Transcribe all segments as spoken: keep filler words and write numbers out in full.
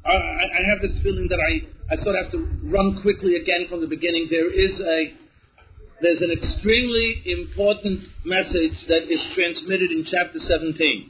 I, I have this feeling that I, I sort of have to run quickly again from the beginning. There is a, there's an extremely important message that is transmitted in chapter seventeen.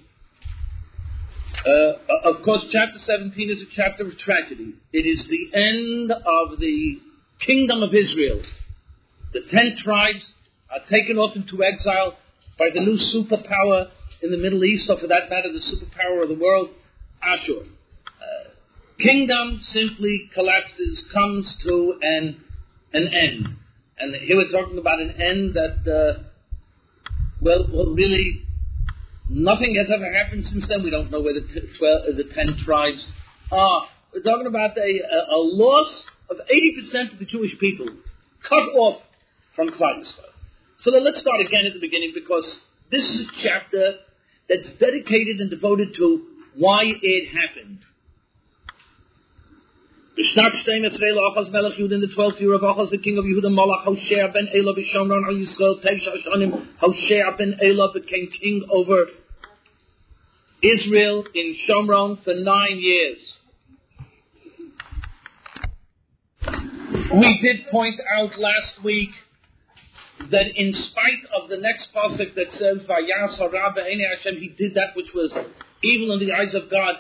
Uh, of course, chapter seventeen is a chapter of tragedy. It is the end of the kingdom of Israel. The ten tribes are taken off into exile by the new superpower in the Middle East, or for that matter, the superpower of the world, Ashur. Uh, kingdom simply collapses, comes to an, an end. And here we're talking about an end that, uh, well, well, really, nothing has ever happened since then. We don't know where the, t- twelve, uh, the ten tribes are. We're talking about a, a, a loss of eighty percent of the Jewish people, cut off from Klal Yisrael. So then let's start again at the beginning, because this is a chapter that's dedicated and devoted to why it happened. In the twelfth year of Achaz, the king of Yehuda, Malach Hoshea ben Elah b'Shomron al Yisrael, Teisha Shanim, Hoshea ben Elah became king over Israel in Shomron for nine years. We did point out last week that in spite of the next pasuk that says, Vayas hara b'einei Hashem, he did that which was evil in the eyes of God.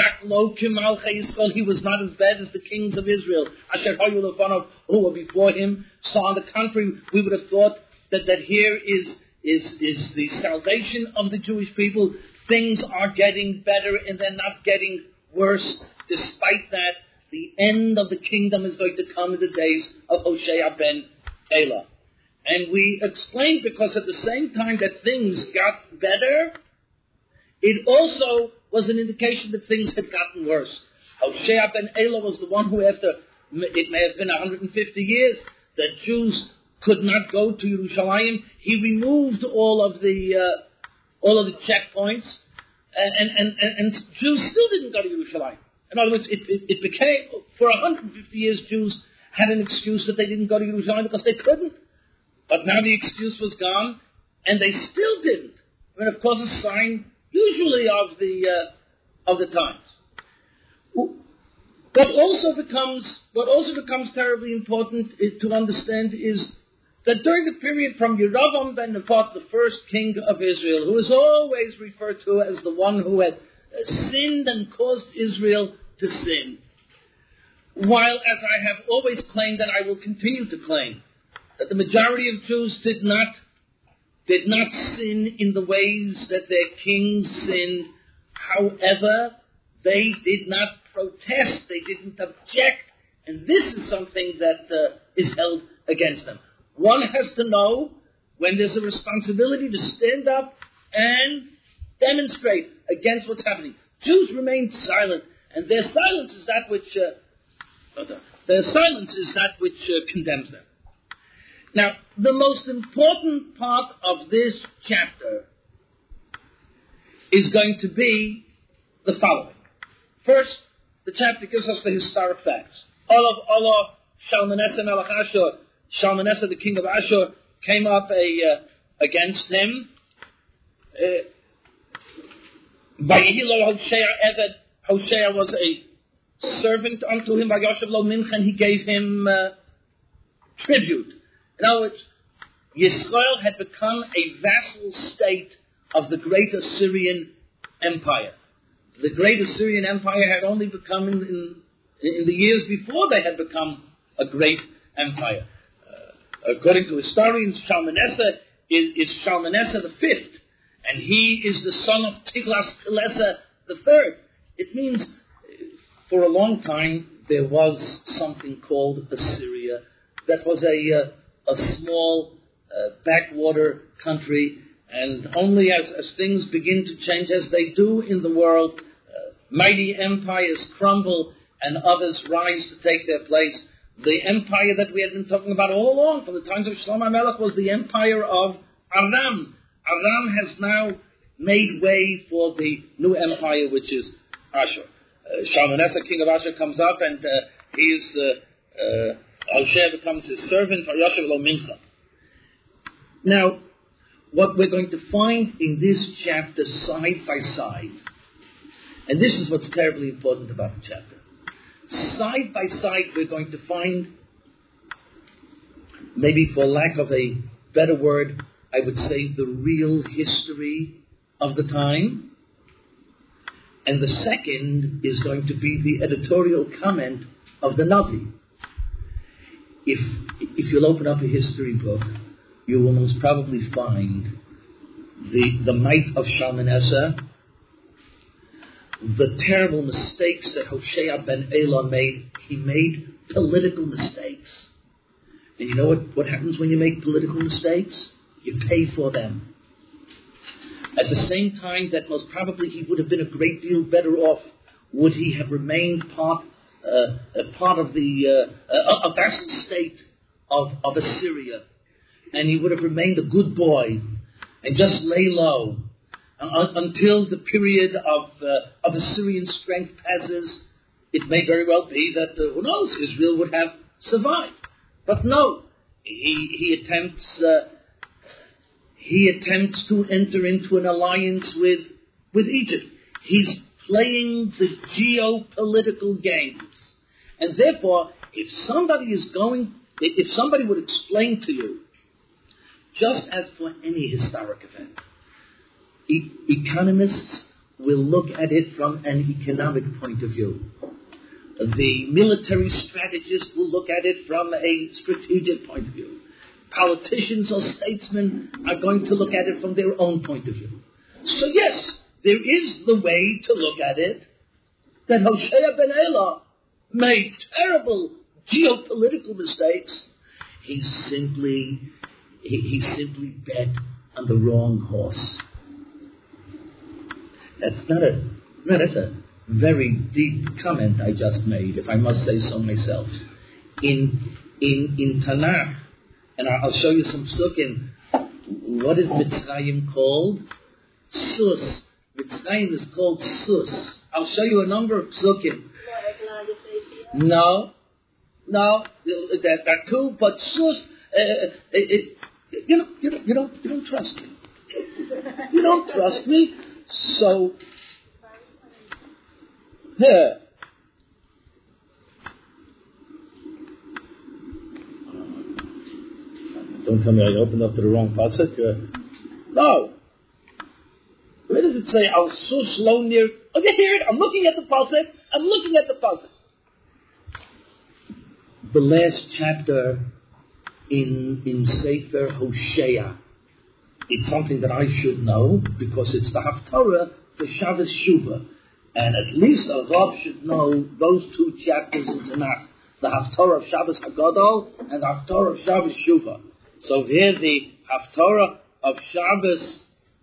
He was not as bad as the kings of Israel, Asher hayu lefanov, who were before him. So on the contrary, we would have thought that, that here is, is, is the salvation of the Jewish people. Things are getting better and they're not getting worse. Despite that, the end of the kingdom is going to come in the days of Hoshea ben Elah. And we explained, because at the same time that things got better, it also was an indication that things had gotten worse. Hoshea ben Elah was the one who, after, it may have been one hundred fifty years, that Jews could not go to Yerushalayim. He removed all of the uh, all of the checkpoints, and, and, and, and Jews still didn't go to Yerushalayim. In other words, it, it, it became, for one hundred fifty years, Jews had an excuse that they didn't go to Yerushalayim because they couldn't. But now the excuse was gone, and they still didn't. I mean, of course, a sign usually of the uh, of the times. What also becomes what also becomes terribly important to understand is that during the period from Yeravam ben Nevat, the first king of Israel, who is always referred to as the one who had sinned and caused Israel to sin, while, as I have always claimed and I will continue to claim, that the majority of Jews did not did not sin in the ways that their kings sinned. However, they did not protest, they didn't object, and this is something that uh, is held against them. One has to know when there's a responsibility to stand up and demonstrate against what's happening. Jews remained silent, and their silence is that which uh, their silence is that which uh, condemns them. Now, the most important part of this chapter is going to be the following. First, the chapter gives us the historic facts. Olav, Olav, Shalmaneser Melech Ashur, Shalmaneser, the king of Ashur, came up a, uh, against him. Vayihilol Hoshea Eved, Hoshea was a servant unto him. Vayoshev lo Minchen, he gave him uh, tribute. In other words, Yisrael had become a vassal state of the great Assyrian Empire. The great Assyrian Empire had only become, in, in, in the years before they had become a great empire. Uh, according to historians, Shalmaneser is, is Shalmaneser the fifth, and he is the son of Tiglath-Pileser the third. It means, for a long time, there was something called Assyria that was a... Uh, a small uh, backwater country, and only as, as things begin to change, as they do in the world, uh, mighty empires crumble and others rise to take their place. The empire that we had been talking about all along, from the times of Shlomo Melech, was the empire of Aram. Aram has now made way for the new empire, which is Ashur. Uh, Shalmaneser, king of Ashur, comes up, and uh, he is... Uh, uh, Hoshea becomes his servant, Vayoshev lo Mincha. Now, what we're going to find in this chapter side by side, and this is what's terribly important about the chapter. side by side we're going to find, maybe for lack of a better word, I would say the real history of the time. And the second is going to be the editorial comment of the Navi. If, if you'll open up a history book, you will most probably find the, the might of Shalmaneser, the terrible mistakes that Hoshea ben Elah made. He made political mistakes. And you know what, what happens when you make political mistakes? You pay for them. At the same time that most probably he would have been a great deal better off would he have remained part uh, a part of the uh, a, a vassal state of, of Assyria, and he would have remained a good boy and just lay low uh, until the period of uh, of Assyrian strength passes. It may very well be that uh, who knows, Israel would have survived, but no, he he attempts. Uh, He attempts to enter into an alliance with, with Egypt. He's playing the geopolitical games. And therefore, if somebody is going, if somebody would explain to you, just as for any historic event, e- economists will look at it from an economic point of view. The military strategist will look at it from a strategic point of view. Politicians or statesmen are going to look at it from their own point of view. So yes, there is the way to look at it that Hoshea ben Elah made terrible geopolitical mistakes. He simply, he, he simply bet on the wrong horse. That's not a, no, that's a very deep comment I just made, if I must say so myself. In, in, in Tanakh, and I'll show you some psukim. What is Mitzrayim called? Sus. Mitzrayim is called Sus. I'll show you a number of psukim. No, no, there are two, but Sus. Uh, it, it, you know, you don't, you don't, you don't trust me. You don't trust me. So here. Don't tell me I opened up to the wrong pasuk. Uh, no. Where does it say, Al sus lo nir? Oh, you hear it? I'm looking at the pasuk. I'm looking at the pasuk. The last chapter in, in Sefer Hosea. It's something that I should know because it's the Haftarah for Shabbos Shuvah. And at least a Rav should know those two chapters in Tanakh. The Haftarah of Shabbos Hagadol and the Haftarah of Shabbos Shuvah. So here the Haftarah of Shabbos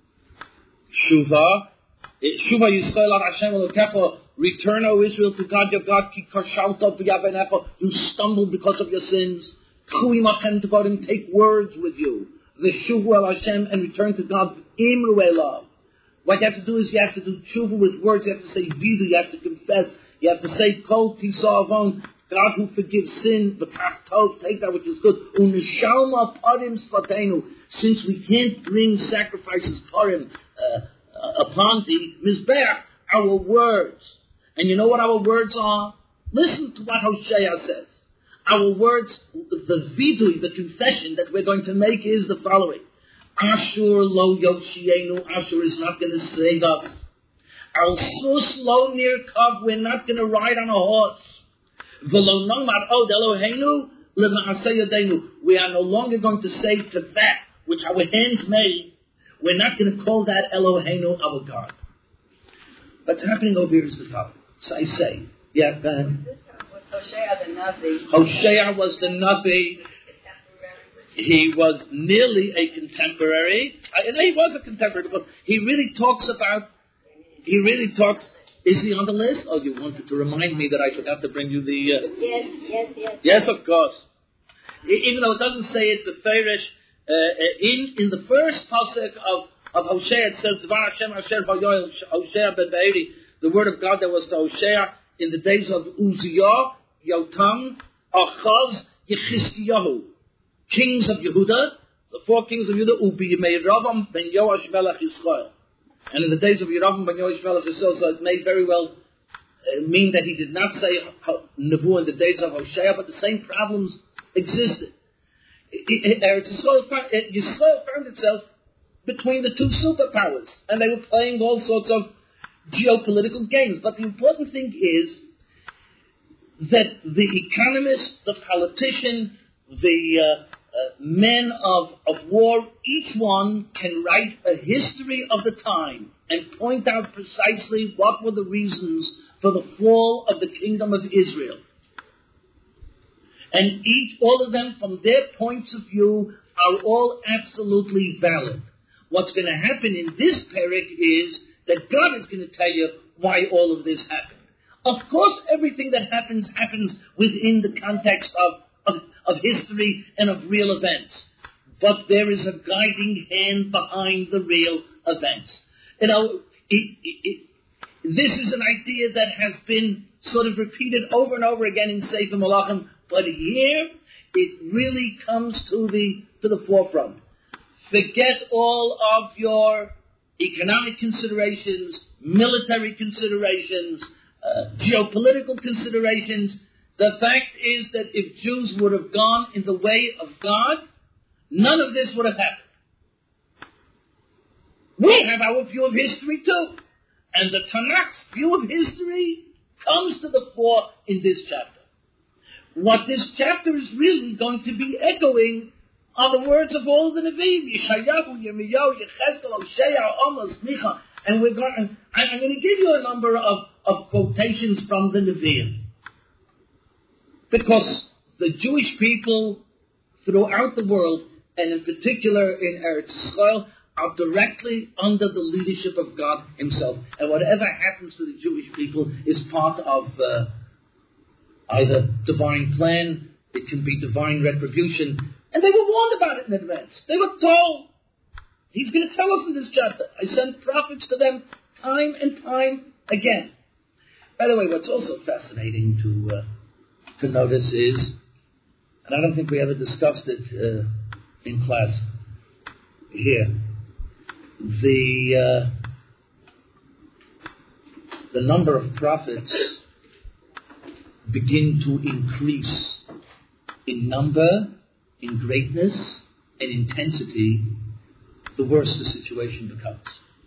Shuvah, Shuvah Yisrael ad Hashem Elokecha, return, O Israel, to God your God, ki kashalta v'yavenecha, you stumbled because of your sins. Chui machem devarim, take words with you. V'shuvu el Hashem, and return to God. Imru elav. What you have to do is you have to do tshuva with words. You have to say vidu. You have to confess. You have to say kol tisa avon. God who forgives sin, v'kach tov, take that which is good. U'nishalma parim svatenu. Since we can't bring sacrifices parim uh, uh, upon the mizbeach, our words. And you know what our words are? Listen to what Hosea says. Our words, the vidui, the confession that we're going to make is the following. Ashur lo yoshienu, Ashur is not going to save us. Al sus lo nirkav, we're not going to ride on a horse. V'lo nomar od Eloheinu l'ma'aseh yadeinu, we are no longer going to say to that which our hands made, we're not going to call that Eloheinu our God. What's happening over here is the following. So I say, yeah, go ahead. Hosea the Navi. Hosea was the Navi. He was nearly a contemporary. I know he was a contemporary because he really talks about, he really talks, is he on the list? Oh, you wanted to remind me that I forgot to bring you the... Uh, yes, yes, yes. Yes, of course. Even though it doesn't say it, the Feirish, uh, in, in the first pasuk of, of Hosea, it says, Dvar Hashem Asher V'yoel Hosea ben Be'eri, the word of God that was to Hosea in the days of Uzziah, Yotam, Achaz, Yechiskiyahu, kings of Yehuda, the four kings of Yehuda, Ubi Yeravam ben Yoash Melech Yisrael. And in the days of Yeravam ben Yoash Melech Yisrael, so it may very well uh, mean that he did not say Nevuah in the days of Hosea, but the same problems existed. Eretz Yisrael found, Yisrael found itself between the two superpowers, and they were playing all sorts of geopolitical games. But the important thing is that the economist, the politician, the uh, uh, men of, of war, each one can write a history of the time and point out precisely what were the reasons for the fall of the kingdom of Israel. And each, all of them, from their points of view, are all absolutely valid. What's going to happen in this parak is that God is going to tell you why all of this happened. Of course, everything that happens, happens within the context of, of, of history and of real events. But there is a guiding hand behind the real events. You know, it, it, it, this is an idea that has been sort of repeated over and over again in Sefer Malachim, but here it really comes to the to the forefront. Forget all of your economic considerations, military considerations, uh, geopolitical considerations. The fact is that if Jews would have gone in the way of God, none of this would have happened. We have our view of history too. And the Tanakh's view of history comes to the fore in this chapter. What this chapter is really going to be echoing are the words of all the Nevi'im, Yeshayahu, Yirmiyahu, Yechezkel, Hosea, Amos, Micha, and we're going, I'm going to give you a number of, of quotations from the Nevi'im. Because the Jewish people throughout the world, and in particular in Eretz Yisrael, are directly under the leadership of God himself. And whatever happens to the Jewish people is part of uh, either divine plan, it can be divine retribution. And they were warned about it in advance. They were told. He's going to tell us in this chapter. I sent prophets to them time and time again. By the way, what's also fascinating to uh, to notice is, and I don't think we ever discussed it uh, in class here, the uh, the number of prophets begin to increase in number, in greatness, and intensity, the worse the situation becomes.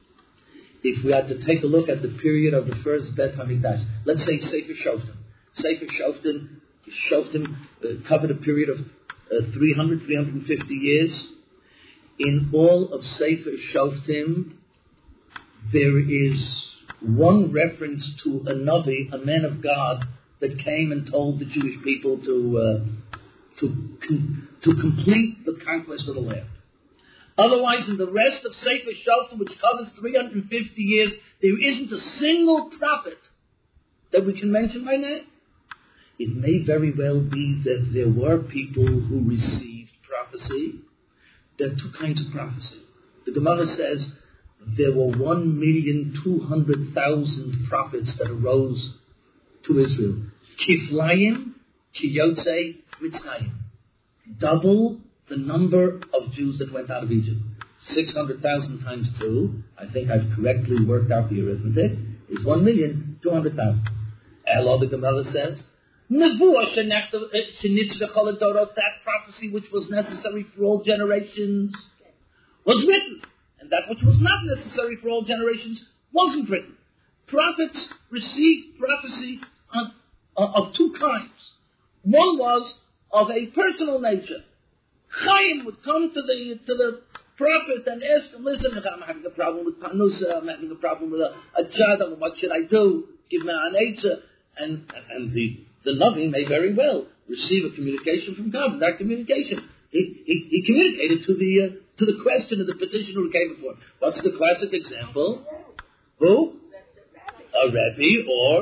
If we had to take a look at the period of the first Bet HaMikdash, let's say Sefer Shoftim. Sefer Shoftim, Shoftim uh, covered a period of uh, three hundred, three hundred fifty years. In all of Sefer Shoftim, there is one reference to a Navi, a man of God, that came and told the Jewish people to uh, to com- to complete the conquest of the land. Otherwise, in the rest of Sefer Shoftim, which covers three hundred fifty years, there isn't a single prophet that we can mention by name. It may very well be that there were people who received prophecy. There are two kinds of prophecy. The Gemara says there were one million two hundred thousand prophets that arose to Israel. Kiflayim, Kiyotze, Mitzrayim. Double the number of Jews that went out of Egypt. six hundred thousand times two, I think I've correctly worked out the arithmetic, is one million two hundred thousand. Allah, the Gemara says, Nevuah shenitzveh dorot, that prophecy which was necessary for all generations was written. And that which was not necessary for all generations wasn't written. Prophets received prophecy on, uh, of two kinds. One was of a personal nature. Chaim would come to the to the prophet and ask him, listen, I'm having a problem with Panusa, I'm having a problem with a, a Chadam, what should I do? Give me an answer. And, and the, the Navi may very well receive a communication from God. And that communication, he, he, he communicated to the uh, to the question of the petitioner who came before him. What's the classic example? Who? A Rebbe, or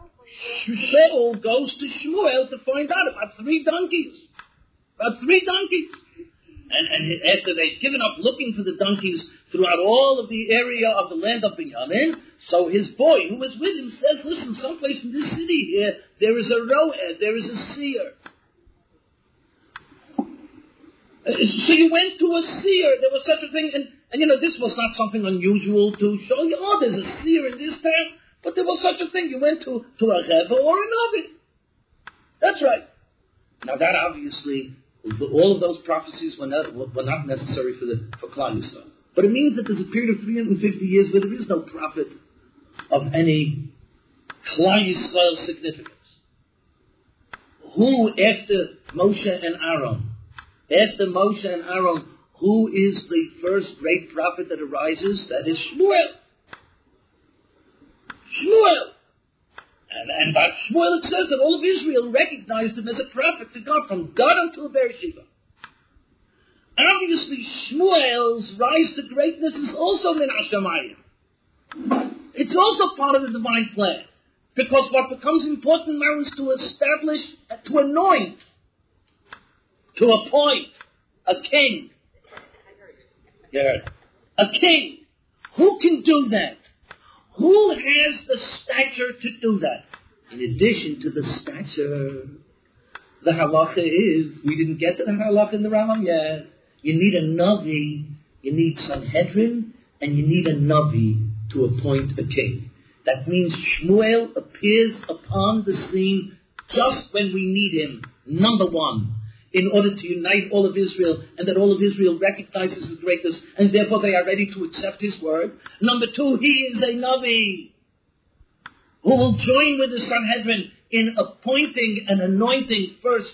Shaul goes to Shmuel to find out about three donkeys. About three donkeys. And, and after they've given up looking for the donkeys throughout all of the area of the land of Binyamin, so his boy, who was with him, says, listen, someplace in this city here, there is a roed, there is a seer. So you went to a seer, there was such a thing, and, and you know, this was not something unusual to show you, oh, there's a seer in this town. But there was such a thing. You went to, to a Rebbe or a Navi. That's right. Now that obviously, all of those prophecies were not, were not necessary for the for Klal Yisrael. But it means that there's a period of three hundred fifty years where there is no prophet of any Klal Yisrael significance. Who, after Moshe and Aaron, after Moshe and Aaron, who is the first great prophet that arises? That is Shmuel. Shmuel. And, and by Shmuel it says that all of Israel recognized him as a prophet to God, from God until Beersheba. And obviously Shmuel's rise to greatness is also min Hashemayim. It's also part of the divine plan. Because what becomes important now is to establish, to anoint, to appoint a king. Yeah. A king. Who can do that? Who has the stature to do that? In addition to the stature, the halacha is, we didn't get to the halacha in the Rambam yet. You need a Navi, you need Sanhedrin, and you need a Navi to appoint a king. That means Shmuel appears upon the scene just when we need him, number one, in order to unite all of Israel, and that all of Israel recognizes his greatness, and therefore they are ready to accept his word. Number two, he is a Navi who will join with the Sanhedrin in appointing and anointing first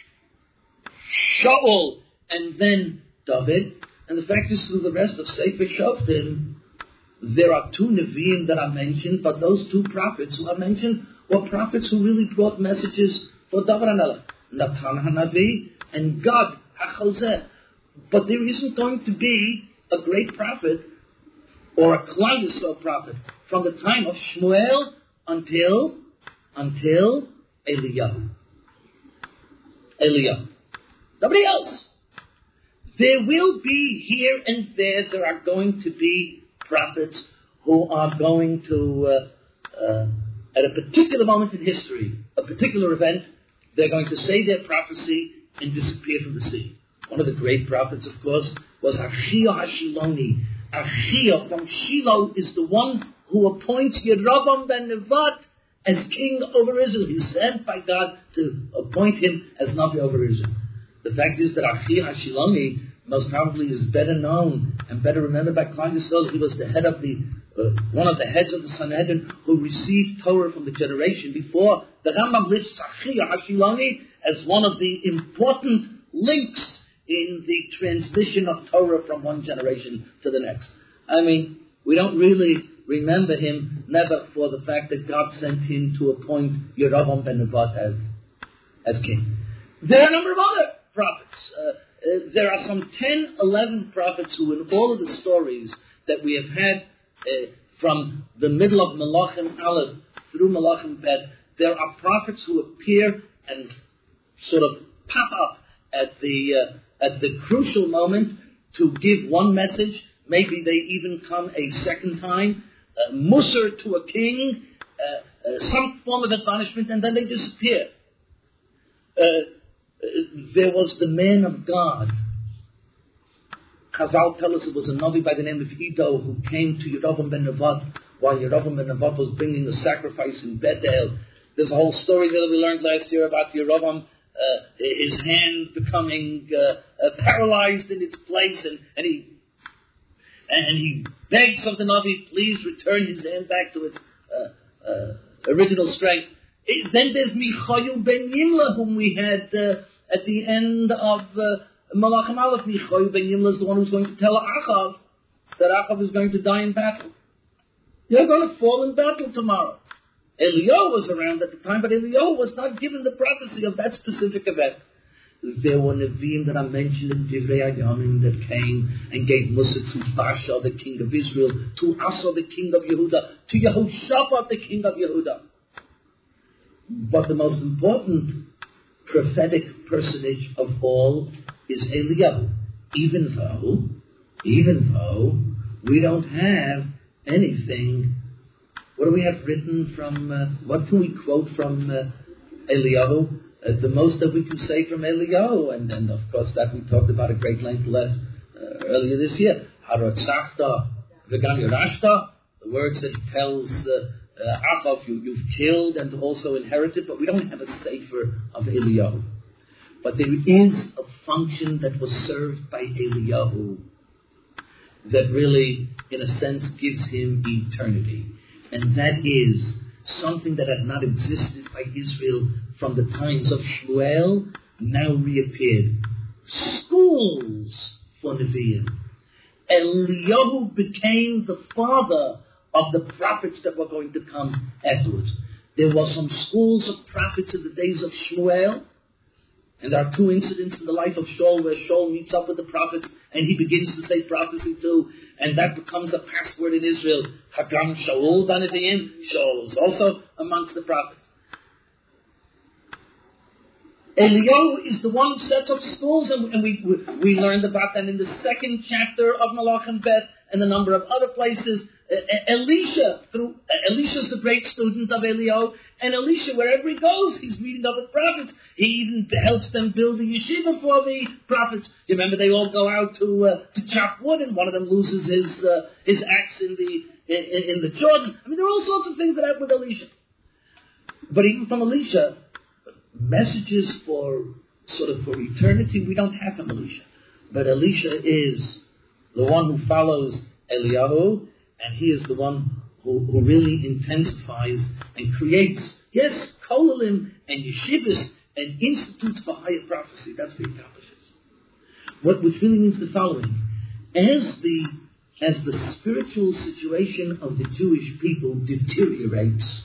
Shaul and then David. And the fact is, through the rest of Sefer Shoftim, there are two Nevi'im that are mentioned, but those two prophets who are mentioned were prophets who really brought messages for David HaMelech, Natan HaNavi and Gad HaChozeh. But there isn't going to be a great prophet or a Klal Yisrael prophet from the time of Shmuel until until Eliyahu. Eliyahu. Nobody else. There will be here and there, there are going to be prophets who are going to, uh, uh, at a particular moment in history, a particular event, they're going to say their prophecy and disappear from the scene. One of the great prophets, of course, was Achia HaShiloni. Achia from Shiloh is the one who appoints Yerovam ben Nevat as king over Israel. He's sent by God to appoint him as Navi over Israel. The fact is that Achia HaShiloni most probably is better known and better remembered by Klal Yisrael. He was the head of the, uh, one of the heads of the Sanhedrin who received Torah from the generation before. The Rambam lists Achia HaShiloni as one of the important links in the transmission of Torah from one generation to the next. I mean, we don't really remember him never for the fact that God sent him to appoint Yerovam ben Nevat as, as king. There are a number of other prophets. Uh, uh, there are some ten, eleven prophets who in all of the stories that we have had uh, from the middle of Melachim Aleph through Melachim Bet, there are prophets who appear and sort of pop up at the uh, at the crucial moment to give one message. Maybe they even come a second time. Uh, Musar to a king, uh, uh, some form of admonishment, and then they disappear. Uh, uh, there was the man of God. Chazal tell us it was a Navi by the name of Ido who came to Yerovam ben Nevat while Yerovam ben Nevat was bringing a sacrifice in Bethel. There's a whole story that we learned last year about Yerovam, uh, his hand becoming uh, uh, paralyzed in its place, and, and he and he begs of the Navi, please return his hand back to its uh, uh, original strength. It, then there's Michayu ben Yimla, whom we had uh, at the end of uh, Melachim Aleph. Michayu ben Yimla is the one who's going to tell Achav that Achav is going to die in battle. You're going to fall in battle tomorrow. Eliyahu was around at the time, but Eliyahu was not given the prophecy of that specific event. There were Nevi'im that are mentioned in Divrei Hayamim that came and gave Musa to Basha, the king of Israel, to Asa, the king of Yehuda, to Yehoshaphat, the king of Yehuda. But the most important prophetic personage of all is Eliyahu. Even though, even though we don't have anything. What do we have written from, uh, what can we quote from uh, Eliyahu? Uh, the most that we can say from Eliyahu, and then of course that we talked about at great length last, uh, earlier this year. Haratzachta v'gam yorashta, the words that he tells uh, uh, Achav, you, you've killed and also inherited, but we don't have a sefer of Eliyahu. But there is a function that was served by Eliyahu that really, in a sense, gives him eternity. And that is something that had not existed by Israel from the times of Shmuel, now reappeared. Schools for Nevi'im. Eliyahu became the father of the prophets that were going to come afterwards. There were some schools of prophets in the days of Shmuel, and there are two incidents in the life of Shaul where Shaul meets up with the prophets and he begins to say prophecy too, and that becomes a password in Israel. Hagam Shaul B'Nevi'im. Shaul is also amongst the prophets. Eliyahu is the one who sets up schools, and, and we, we we learned about that in the second chapter of Malachim Bet and a number of other places. Uh, Elisha, through uh, Elisha's the great student of Eliyahu, and Elisha, wherever he goes, he's meeting other prophets. He even helps them build a yeshiva for the prophets. You remember they all go out to uh, to chop wood, and one of them loses his uh, his axe in the in, in the Jordan. I mean, there are all sorts of things that happen with Elisha. But even from Elisha, messages for sort of for eternity, we don't have from Elisha. But Elisha is the one who follows Eliyahu, and he is the one who, who really intensifies and creates, yes, kollalim and yeshivas and institutes for higher prophecy. That's what he accomplishes. What which really means the following: as the as the spiritual situation of the Jewish people deteriorates,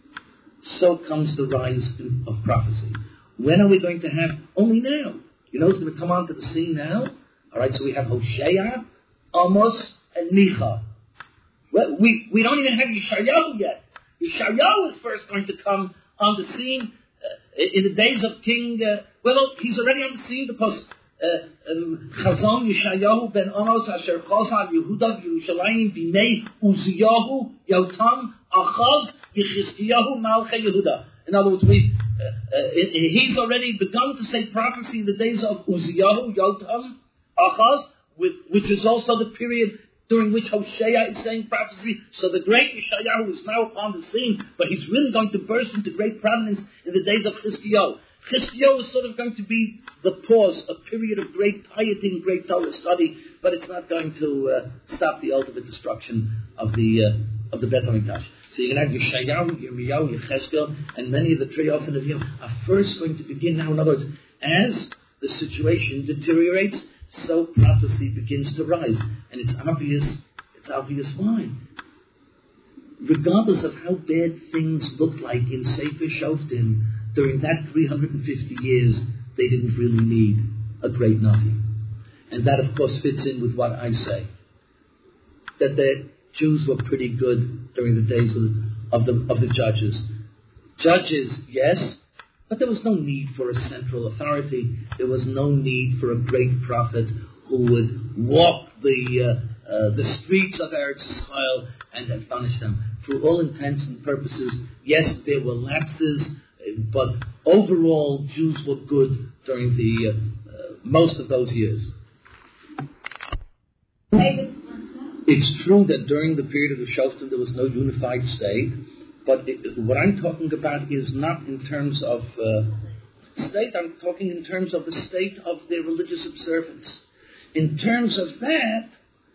so comes the rise of prophecy. When are we going to have? Only now. You know who's going to come onto the scene now? All right, so we have Hosea, Amos, and Micha. Well, we, we don't even have Yeshayahu yet. Yeshayahu is first going to come on the scene uh, in the days of King... Uh, well, he's already on the scene because Chazon uh, um, Yeshayahu ben Amos asher chazal Yehuda Yerushalayim b'nei Uziyahu Yotam Achaz Yechizkiyahu Malchei Yehuda. In other words, we, uh, uh, he's already begun to say prophecy in the days of Uziyahu Yotam Achaz, with, which is also the period during which Hosea is saying prophecy. So the great Yeshayahu is now upon the scene, but he's really going to burst into great prominence in the days of Chizkiyahu. Chizkiyahu is sort of going to be the pause, a period of great piety and great Torah study, but it's not going to uh, stop the ultimate destruction of the uh, of the Beit HaMikdash. So you're going to have Yeshayahu, Yirmiyahu, Yechezkel, and many of the Triyos and Nevi'im are first going to begin now. In other words, as the situation deteriorates, so prophecy begins to rise, and it's obvious. It's obvious why. Regardless of how bad things looked like in Sefer Shoftim during that three hundred fifty years, they didn't really need a great Navi, and that, of course, fits in with what I say, that the Jews were pretty good during the days of the, of the of the judges. Judges, yes. But there was no need for a central authority. There was no need for a great prophet who would walk the uh, uh, the streets of Eretz Yisrael and admonish them. For all intents and purposes, yes, there were lapses, but overall, Jews were good during the uh, uh, most of those years. It's true that during the period of the Shoftim there was no unified state. But it, what I'm talking about is not in terms of uh, state. I'm talking in terms of the state of their religious observance. In terms of that,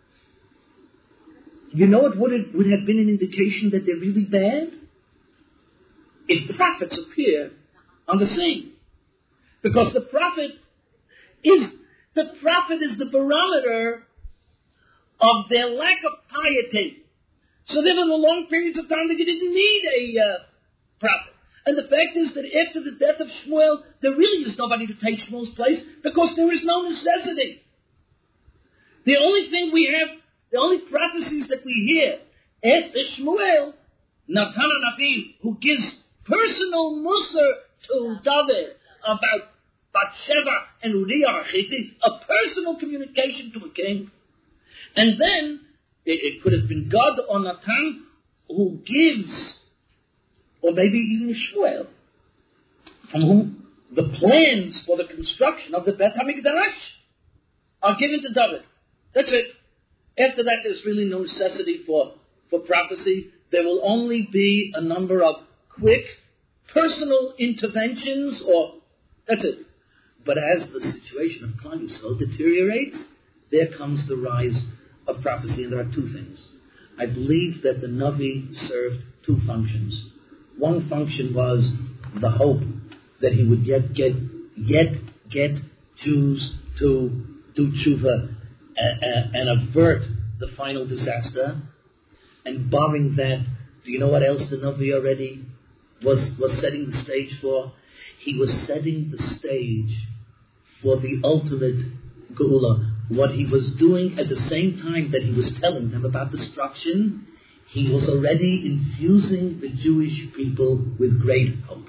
you know what would, it, would have been an indication that they're really bad? If the prophets appear on the scene. Because the prophet is the prophet is the barometer of their lack of piety. So there were long periods of time that you didn't need a uh, prophet. And the fact is that after the death of Shmuel, there really is nobody to take Shmuel's place because there is no necessity. The only thing we have, the only prophecies that we hear after Shmuel, Natan HaNavi, who gives personal musar to David about Bathsheba and Uriah HaChitti, a personal communication to a king. And then It, it could have been God or Natan who gives, or maybe even Shmuel, from whom the plans for the construction of the Beit HaMikdash are given to David. That's it. After that, there's really no necessity for, for prophecy. there will only be a number of quick personal interventions, or that's it. But as the situation of Klal Yisrael deteriorates, there comes the rise of prophecy, and there are two things. I believe that the Navi served two functions. One function was the hope that he would yet get yet get Jews to do tshuva and, and, and avert the final disaster. And barring that, do you know what else the Navi already was, was setting the stage for? He was setting the stage for the ultimate Geula. What he was doing at the same time that he was telling them about destruction, he was already infusing the Jewish people with great hope.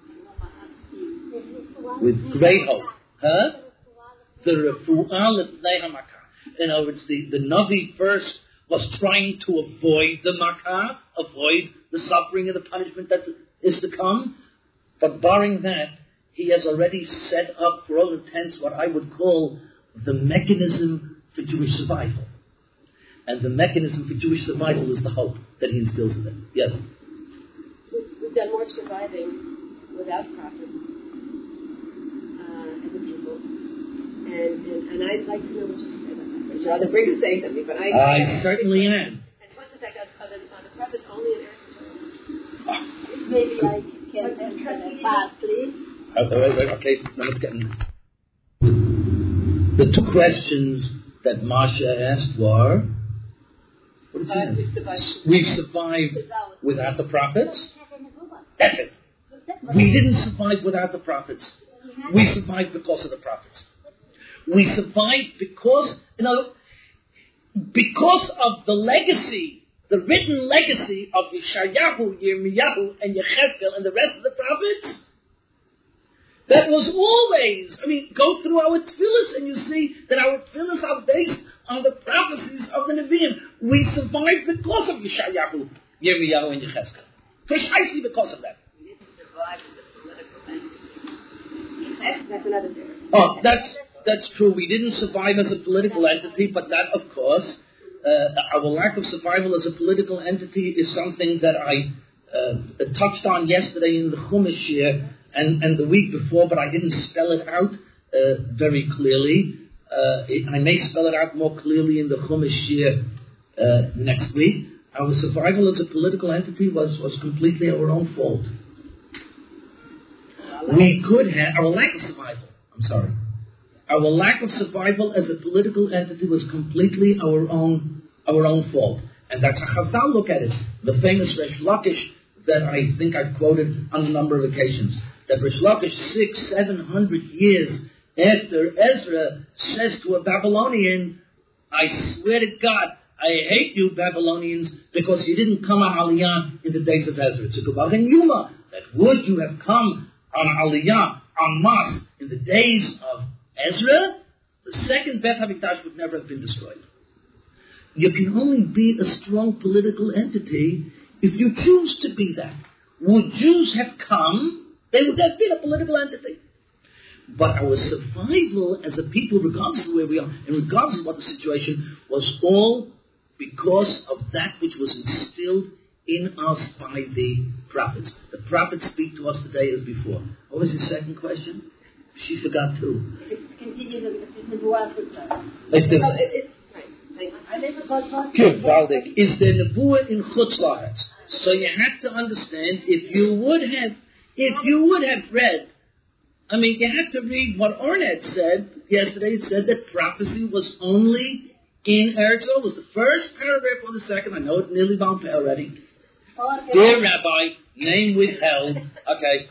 With great hope. Huh? The Refu'ah L'fnei HaMakah. In other words, the, the Navi first was trying to avoid the Makkah, avoid the suffering and the punishment that is to come. But barring that, he has already set up, for all intents, what I would call the mechanism for Jewish survival. And the mechanism for Jewish survival is the hope that he instills in them. Yes? We've done more surviving without prophets uh, as a people. And, and, and I'd like to know what you say about that. You're on the brink of saying something, but I... I, I certainly am. And what's the fact that the prophets only in Eretz Yisrael? Ah. Maybe I can answer that fast, please. Okay, okay, now let's get in. The two questions that Masha asked were, what did Uh, she we've ask? survived. We've survived without the prophets. That's it. We didn't survive without the prophets. We survived because of the prophets. We survived because, you know, because of the legacy, the written legacy of Yeshayahu, Yirmiyahu, and Yechezkel, and the rest of the prophets. That was always, I mean, go through our tefillos and you see that our tefillos are based on the prophecies of the Nevi'im. We survived because of Yeshayahu, Yirmiyahu, and Yechezkel. Precisely because of that. We didn't survive as a political entity. That's, that's another thing. Oh, that's, that's true. We didn't survive as a political entity, but that, of course, uh, our lack of survival as a political entity is something that I uh, touched on yesterday in the Chumash here, And, and the week before, but I didn't spell it out uh, very clearly. Uh, it, I may spell it out more clearly in the Chumash year uh, next week. Our survival as a political entity was, was completely our own fault. We could have, our lack of survival, I'm sorry. Our lack of survival as a political entity was completely our own, our own fault. And that's how Chazal look at it. The famous Resh Lakish that I think I've quoted on a number of occasions. That Resh Lakish, six, seven hundred years after Ezra, says to a Babylonian, I swear to God, I hate you Babylonians because you didn't come on Aliyah in the days of Ezra. It's a Gubach and Yuma, that would you have come on Aliyah, en masse, in the days of Ezra, the second Beit HaMikdash would never have been destroyed. You can only be a strong political entity if you choose to be that. Would Jews have come, they would have been a political entity. But our survival as a people, regardless of where we are, and regardless of what the situation, was all because of that which was instilled in us by the prophets. The prophets speak to us today as before. What was the second question? She forgot too. It continues in the Nebuah. Let's do No, it. it, it, right. I never got one. Gewaldig. Is there Nebuah in Chutz La'aretz? So you have to understand, if you would have, if you would have read, I mean, you have to read what Ornette said yesterday. It said that prophecy was only in Eretz Yisrael. It was the first paragraph or the second. I know it nearly bound to already. Dear Rabbi, name withheld. Okay.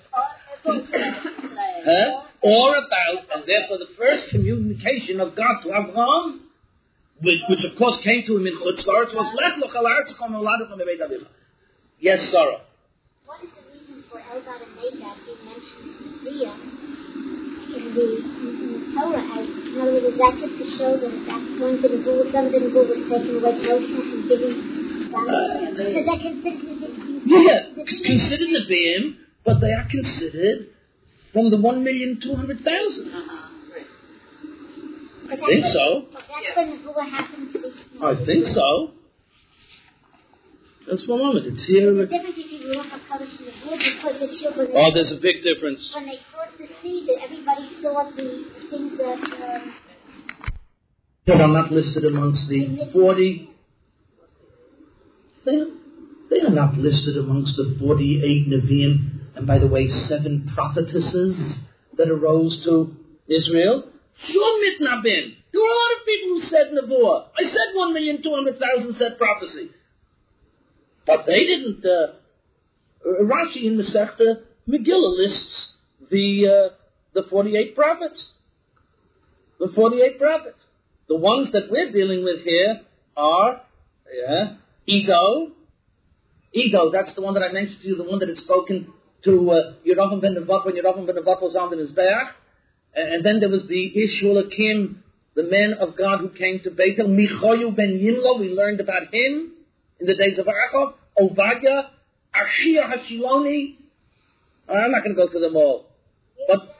Huh? Or about, and therefore the first communication of God to Abraham, which, which of course came to him in Chutz La'aretz, was Lech Lochal Haaretz Kol Noladacha Mebeit Avicha. Yes, Sarah. What is the reason for Eldad and Nadab being mentioned in Leah in the, in the Torah? As, in other words, is that just to show that that's when the Nebuah, some of the Nebuah was taken away Joseph and given down? Uh, Because that considered Yeah, considered the being, but they are considered from the one million two hundred thousand. Uh-huh. Right. I think so. But that's when Nebuah happened to be. I think so. Just one moment. It's here. The difference if you look at Kaddish in the book because the children. Oh, there's a big difference. When they crossed the sea, that everybody saw the, the things that. Um, that are not listed amongst the forty. They are, they are not listed amongst the forty-eight Nevi'im. And by the way, seven prophetesses that arose to Israel. Sure, mitnabim. There were a lot of people who said Nevuah. I said one million two hundred thousand said prophecy. But they didn't. Uh, Rashi in Masechta Megillah lists the uh, the forty-eight prophets. The forty-eight prophets. The ones that we're dealing with here are, yeah, Ego. Ego, that's the one that I mentioned to you, the one that had spoken to uh, Yeravim ben Nevat when Yeravim ben Nevat was on the Mizbeach. And then there was the Ishul Akim, the men of God who came to Bethel. Michoyu ben Yimlo, we learned about him in the days of Yaakov. Ovadia, Ashia Hashiloni. I'm not going to go through them all. But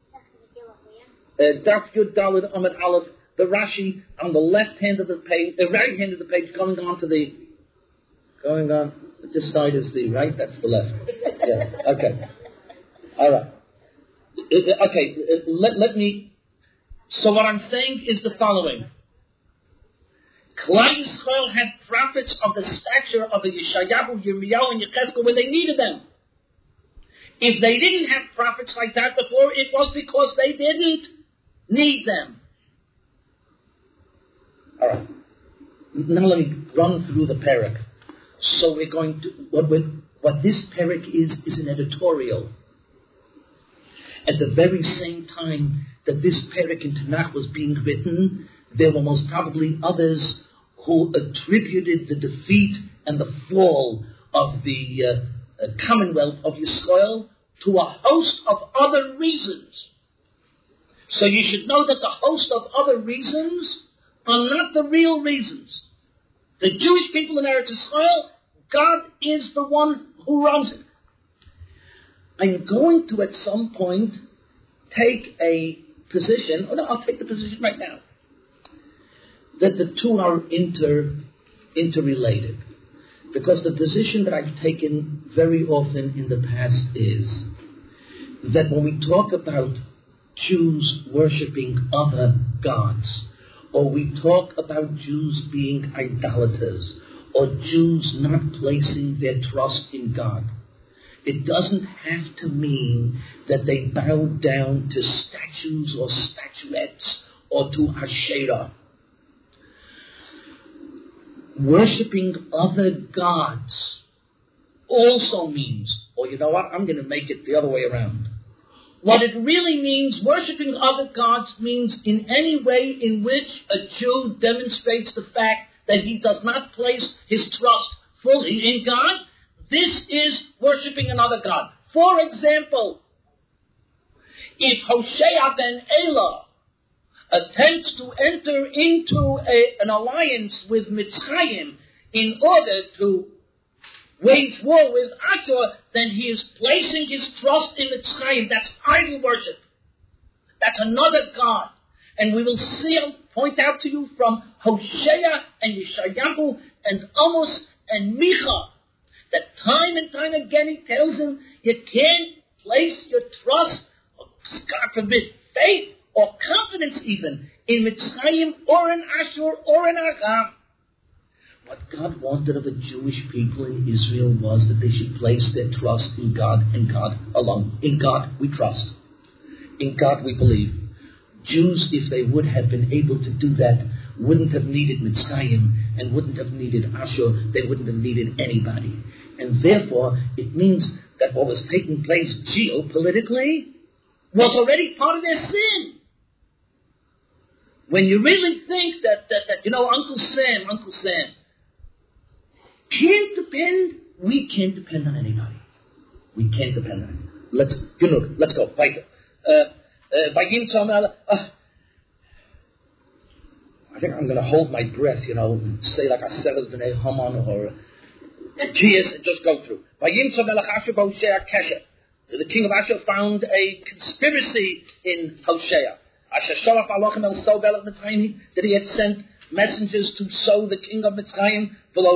Daf Yud Daled Amid Aleph, the Rashi on the left hand of the page, the right hand of the page, going on to the, going on, this side is the right, that's the left. Yeah, okay. All right. Okay, let, let me, so what I'm saying is the following. Klal Yisrael had prophets of the stature of the Yeshayahu, Yirmiyahu, and Yechezkel when they needed them. If they didn't have prophets like that before, it was because they didn't need them. All right. Now let me run through the parak. So we're going to, what, we're, what this parak is, is an editorial. At the very same time that this parak in Tanakh was being written, there were most probably others who attributed the defeat and the fall of the uh, uh, Commonwealth of Yisrael to a host of other reasons. So you should know that the host of other reasons are not the real reasons. The Jewish people in Eretz Yisrael, God is the one who runs it. I'm going to, at some point, take a position, oh no, I'll take the position right now, that the two are inter, interrelated. Because the position that I've taken very often in the past is that when we talk about Jews worshipping other gods, or we talk about Jews being idolaters, or Jews not placing their trust in God, it doesn't have to mean that they bow down to statues or statuettes or to Asherah. Worshipping other gods also means, or you know what, I'm going to make it the other way around. What it really means, worshipping other gods, means in any way in which a Jew demonstrates the fact that he does not place his trust fully in God. This is worshipping another god. For example, if Hoshea ben Elah attempts to enter into a, an alliance with Mitzrayim in order to wage war with Ashur, then he is placing his trust in Mitzrayim. That's idol worship. That's another god. And we will see, I'll point out to you from Hosea and Yeshayahu and Amos and Micha, that time and time again he tells him, you can't place your trust, or God forbid, faith or confidence even, in Mitzrayim or in Ashur or in Aram. What God wanted of the Jewish people in Israel was that they should place their trust in God and God alone. In God we trust. In God we believe. Jews, if they would have been able to do that, wouldn't have needed Mitzrayim and wouldn't have needed Ashur. They wouldn't have needed anybody. And therefore, it means that what was taking place geopolitically was already part of their sin. When you really think that, that, that you know, Uncle Sam, Uncle Sam, can't depend, we can't depend on anybody. We can't depend on anybody. Let's, you know, let's go, weiter. Uh, uh, uh, I think I'm going to hold my breath, you know, and say like I said as B'nai Haman or Kias and just go through. The king of Ashur found a conspiracy in Hosea. That he had sent messengers to sow the king of Mitzrayim.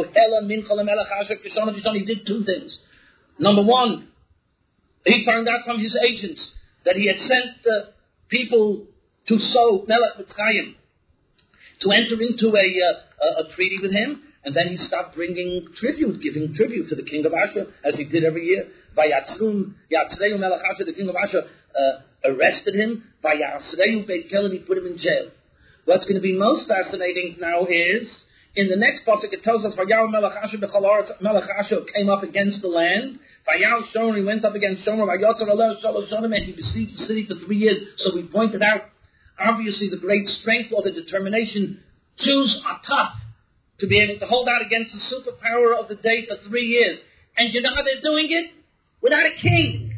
He did two things. Number one, he found out from his agents that he had sent uh, people to sow Melech Mitzrayim, to enter into a, uh, a, a treaty with him, and then he stopped bringing tribute, giving tribute to the king of Ashur, as he did every year. Vayatzrum, Yatzreu Melech Ashur, the king of Ashur, uh, arrested him. Vayasreu Beit Kel, and he put him in jail. What's going to be most fascinating now is, in the next pasuk it tells us, Vayaw Melech Ashur b'chol haaretz, Melech Ashur came up against the land. Vayaw Shomer, he went up against Shomer. Vayotzer aleh shalosh shonim, and he besieged the city for three years. So we pointed out, obviously, the great strength or the determination. Jews are tough to be able to hold out against the superpower of the day for three years. And you know how they're doing it? Without a king.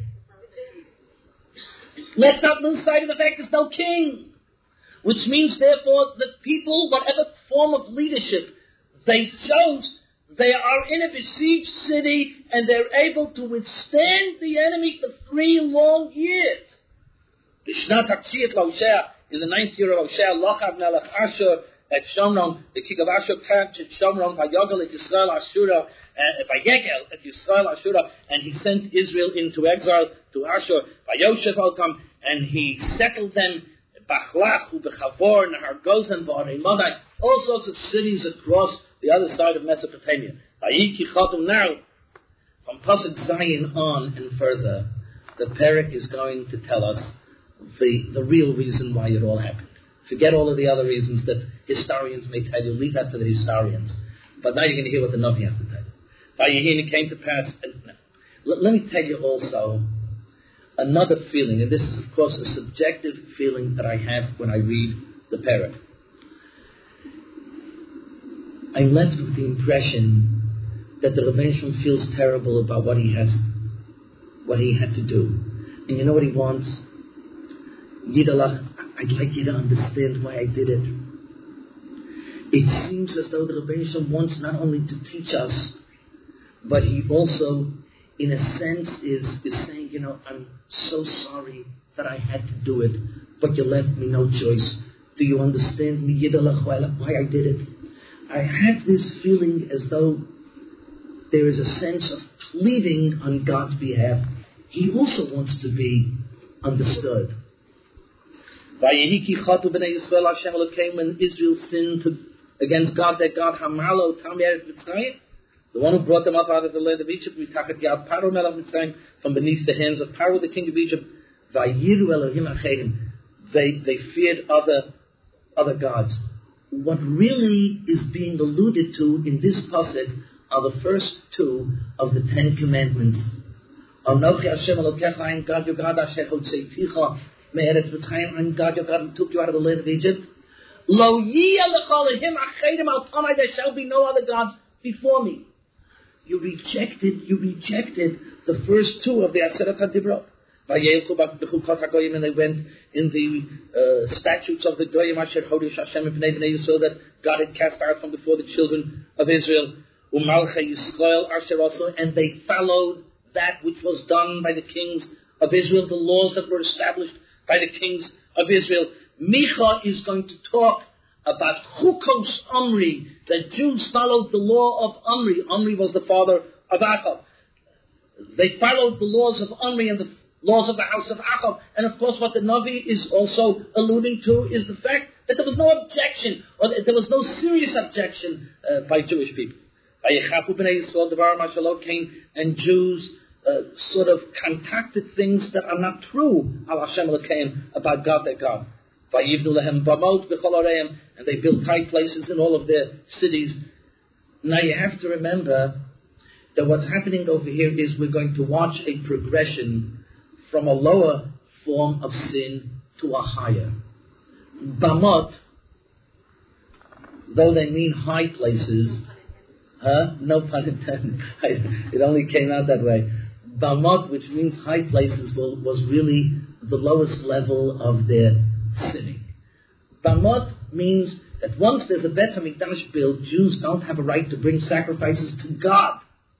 Let's not lose sight of the fact there's no king. Which means, therefore, that people, whatever form of leadership they chose, they are in a besieged city and they're able to withstand the enemy for three long years. Bishnat HaTshiat LaHoshea, in the ninth year of Hoshea, Lochav Melech Ashur at Shomron, the king of Ashur captured Shomron, Vayogel at Yisrael Ashura, Vayegel at Yisrael Ashura, and he sent Israel into exile to Ashur, Vayoshev Otam, and he settled them, Bachlach, Ubechavor, Nahar Gozen, Ba'arei Madai, all sorts of cities across the other side of Mesopotamia. Vayiki Chotum. Now, from Pasuk Zayin on and further, the Perek is going to tell us the, the real reason why it all happened. Forget all of the other reasons that historians may tell you. Leave that to the historians. But now you're going to hear what the Navi has to tell you. Vayehin, it came to pass. And, let, let me tell you also another feeling, and this is, of course, a subjective feeling that I have when I read the Perek. I'm left with the impression that the Rebbeinu Shalom feels terrible about what he has, what he had to do. And you know what he wants? Yidalach, I'd like you to understand why I did it. It seems as though the Rebbeinu Shalom wants not only to teach us, but he also, in a sense, is, is saying, you know, I'm so sorry that I had to do it, but you left me no choice. Do you understand me, Yidalach, why I did it? I have this feeling as though there is a sense of pleading on God's behalf. He also wants to be understood. Vayihiki chatu b'nei Yisrael Hashem Elokeim, when Israel sinned to, against God, their God, Hamalo Tam Eretz Mitzrayim, the one who brought them up out of the land of Egypt, Mitachat Yad Paro Melech Mitzrayim, from beneath the hands of Paro, the king of Egypt, Vayiru Elohim Acherim, they they feared other other gods. What really is being alluded to in this pasuk are the first two of the Ten Commandments. Anochi Hashem Elokecha, I am God your God, Asher Hotzeiticha Me'eretz Mitzrayim, I am God your God who took you out of the land of Egypt. Lo yiyeh lecha lehim acherim al panai, there shall be no other gods before me. You rejected, you rejected the first two of the Aseret HaDibrot. And they went in the uh, statutes of the Goyim Asher Chodesh Hashem B'nei Bnei Yisrael that God had cast out from before the children of Israel. U'malchei Yisrael Asher also, and they followed that which was done by the kings of Israel, the laws that were established by the kings of Israel. Micha is going to talk about Chukos Omri, that Jews followed the law of Omri. Omri was the father of Achav. They followed the laws of Omri and the laws of the house of Achav. And of course what the Navi is also alluding to is the fact that there was no objection, or there was no serious objection uh, by Jewish people. And Jews uh, sort of concocted things that are not true about God their God. And they built high places in all of their cities. Now you have to remember that what's happening over here is we're going to watch a progression from a lower form of sin to a higher. Bamot, though they mean high places, huh? No pun intended. It only came out that way. Bamot, which means high places, was really the lowest level of their sinning. Bamot means that once there's a Bet HaMikdash built, Jews don't have a right to bring sacrifices to God.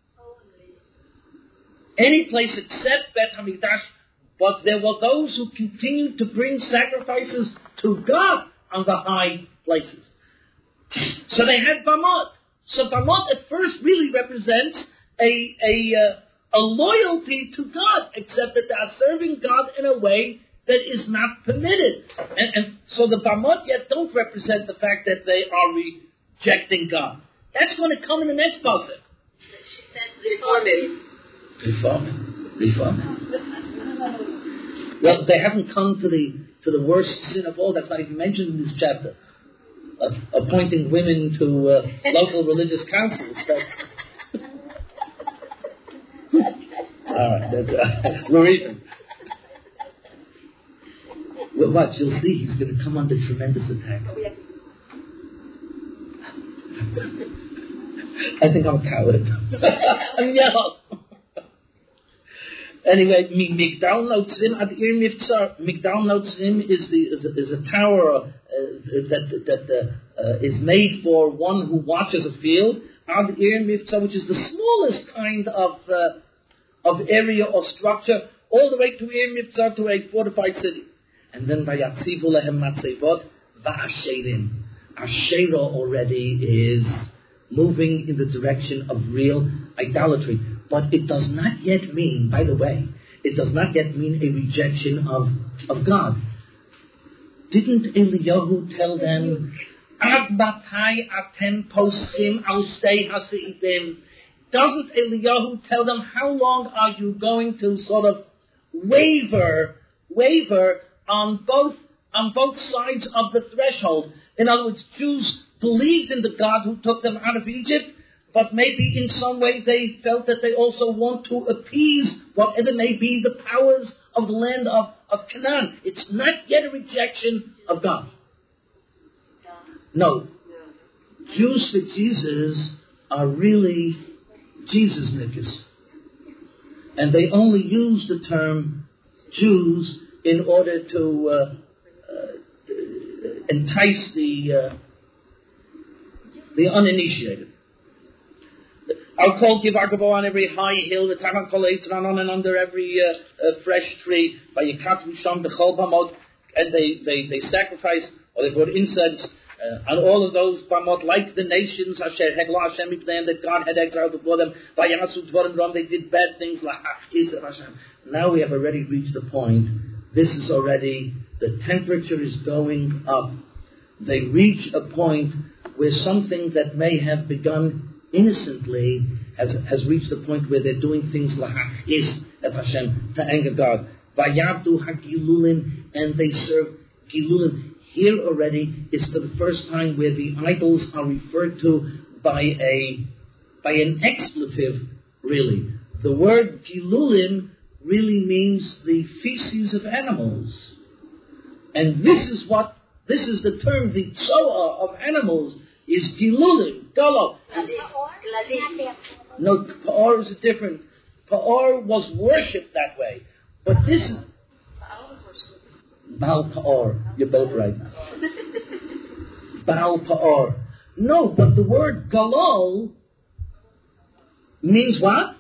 Any place except Bet HaMikdash, but there were those who continued to bring sacrifices to God on the high places. So they had Bamot. So Bamot at first really represents a a uh, a loyalty to God, except that they are serving God in a way that is not permitted. And, and so the Bamot yet don't represent the fact that they are rejecting God. That's going to come in the next passage. She said reforming. Reforming. Reforming. Well, they haven't come to the to the worst sin of all. That's not even mentioned in this chapter. Uh, appointing women to uh, local religious councils. All right, that's, uh, we're even. Well, watch, you'll see he's going to come under tremendous attack. I think I'm a coward. I'm yellow. Anyway, Migdal Notzim Ad Ir Miftzar. Migdal Notzim is the is a, is a tower uh, that that uh, uh, is made for one who watches a field. Ad Ir Miftzar, which is the smallest kind of uh, of area or structure, all the way to Ir Miftzar, to a fortified city. And then by Yatzivu Lehem Matzevot Va'asherim. Asherah already is moving in the direction of real idolatry. But it does not yet mean, by the way, it does not yet mean a rejection of, of God. Didn't Eliyahu tell them, Ad matai atem poschim al shtei haseidim? Doesn't Eliyahu tell them, how long are you going to sort of waver, waver on both on both sides of the threshold? In other words, Jews believed in the God who took them out of Egypt, but maybe in some way they felt that they also want to appease whatever may be the powers of the land of, of Canaan. It's not yet a rejection of God. No. Jews for Jesus are really Jesus niggers. And they only use the term Jews in order to uh, uh, entice the uh, the uninitiated. I'll call give Agabo on every high hill, the Tachan Kol Eitran on and under every uh, uh, fresh tree, by Yikat Misham Bechol Bamot, and they, they, they sacrifice, or they put incense, uh, on all of those Bamot, like the nations, Asher Hegla Hashem Ibn, that God had exiled before them, by Yasu Dvorim Ram, they did bad things, Lahach Izer Hashem. Now we have already reached the point, this is already, the temperature is going up. They reach a point where something that may have begun innocently has, has reached the point where they're doing things lahachis at Hashem, to anger God. Vayavdu hagilulim, and they serve gilulim. Here already is for the first time where the idols are referred to by a by an expletive, really. The word gilulim really means the feces of animals. And this is what, this is the term, the tzoah of animals, is gilulim, galo. No, Pa'or is a different. Pa'or was worshipped that way. But this is Baal Pa'or. You're both right now. Baal Pa'or. No, but the word galo means what?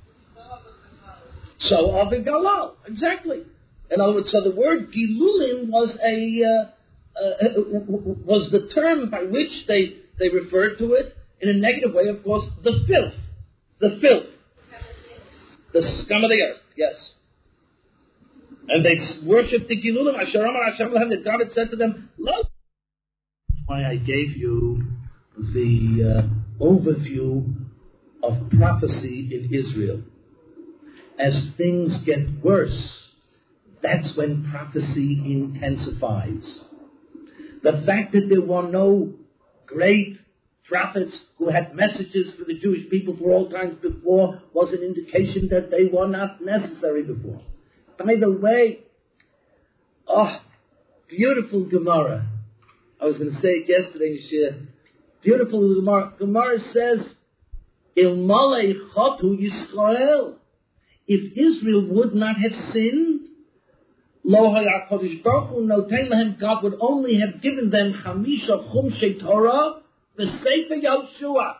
So of a galo. Exactly. In other words, so the word gilulim was a uh, uh, was the term by which they, they referred to it in a negative way, of course, the filth. The filth. The scum of the earth, yes. And they worshipped the gilulim, Asheram and Hashem, that God had said to them, love. That's why I gave you the uh, overview of prophecy in Israel. As things get worse, that's when prophecy intensifies. The fact that there were no great prophets who had messages for the Jewish people for all times before was an indication that they were not necessary before. By the way, oh, beautiful Gemara. I was going to say it yesterday, Shir. Beautiful Gemara. Gemara says, Ilmale chotu Yisrael. If Israel would not have sinned, Lo HaYakodesh Baruch Hu Noten Lahem, God would only have given them Chamisha Chumshei Torah v'Sefer Yoshua.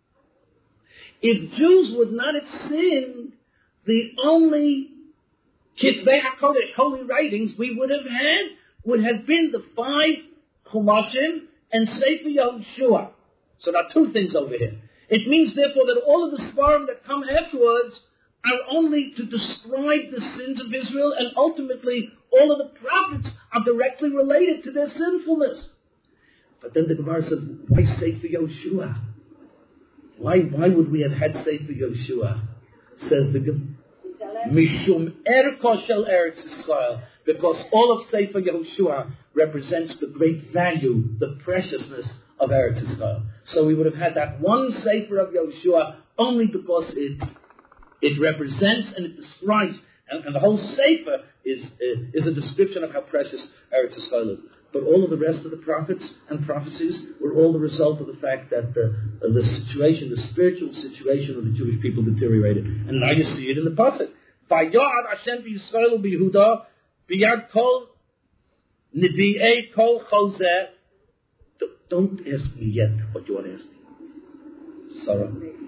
If Jews would not have sinned, the only Kitvei HaKodesh, holy writings, we would have had would have been the five Chumashim and Sefer Yehoshua. So there are two things over here. It means, therefore, that all of the Svarim that come afterwards are only to describe the sins of Israel, and ultimately all of the prophets are directly related to their sinfulness. But then the Gemara says, why Sefer Yehoshua? Why, why would we have had Sefer Yehoshua? Says the Gemara, Mishum Erko Shel Eretz Yisrael, because all of Sefer Yehoshua represents the great value, the preciousness of Eretz Yisrael. So we would have had that one Sefer of Yehoshua only because it it represents and it describes, and, and the whole Sefer is uh, is a description of how precious Eretz Yisrael is. But all of the rest of the prophets and prophecies were all the result of the fact that the, uh, the situation, the spiritual situation of the Jewish people deteriorated. And now you see it in the Pasuk. Vayad Hashem b'Yisrael u'b'Yehuda b'yad kol nevi'ei kol chozeh. Don't ask me yet what you want to ask me. Sarah.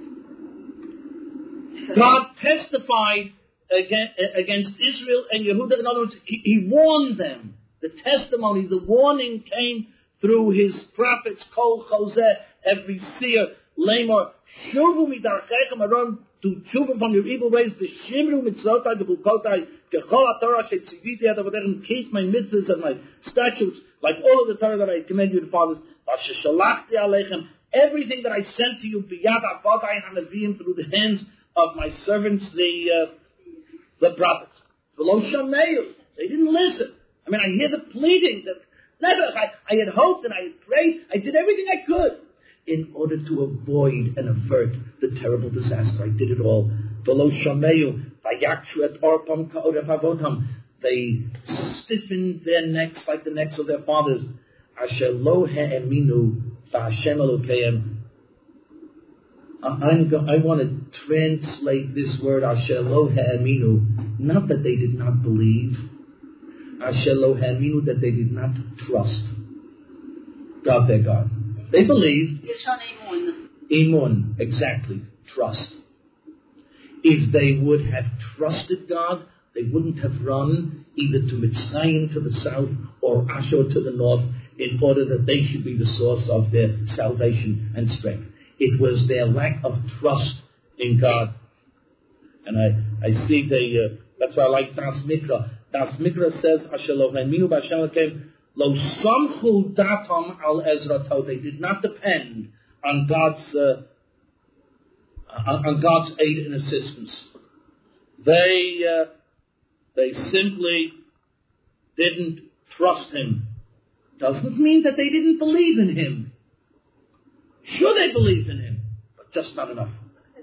God testified against, against Israel and Yehuda. In other words, he, he warned them. The testimony, the warning came through his prophets, Kol Chozeh, every seer, Lamor, Shuvu midarchechem aron, to shuvu from your evil ways, v'shimru mitzvotai v'chukotai, kechol haTorah shetziviti et avodechem, keep my mitzvahs and my statutes, like all of the Torah that I command you to fathers, asher shalachti aleichem, everything that I sent to you, b'yad avadai hanavim, through the hands of my servants, the uh, the prophets. V'lo shameyu, they didn't listen. I mean, I hear the pleading that never, I, I had hoped and I had prayed, I did everything I could in order to avoid and avert the terrible disaster. I did it all. V'lo shameyu, vayakshu et orpam ka'oref avotam. They stiffened their necks like the necks of their fathers. Asher lo ha'eminu v'Hashem Elokeim. I'm go- I want to translate this word, Asher lo ha'eminu, not that they did not believe, Asher lo ha'eminu, that they did not trust God their God. They believed. Emun, exactly, trust. If they would have trusted God, they wouldn't have run either to Mitzrayim to the south or Ashur to the north in order that they should be the source of their salvation and strength. It was their lack of trust in God. And I, I see they, uh, that's why I like Das Mikra. Das Mikra says, Asher lo ha'eminu b'Hashem Elokeim, lo samchu datam al ezrato. They did not depend on God's, uh, on, on God's aid and assistance. They, uh, they simply didn't trust Him. Doesn't mean that they didn't believe in Him. Sure, they believed in Him, but just not enough.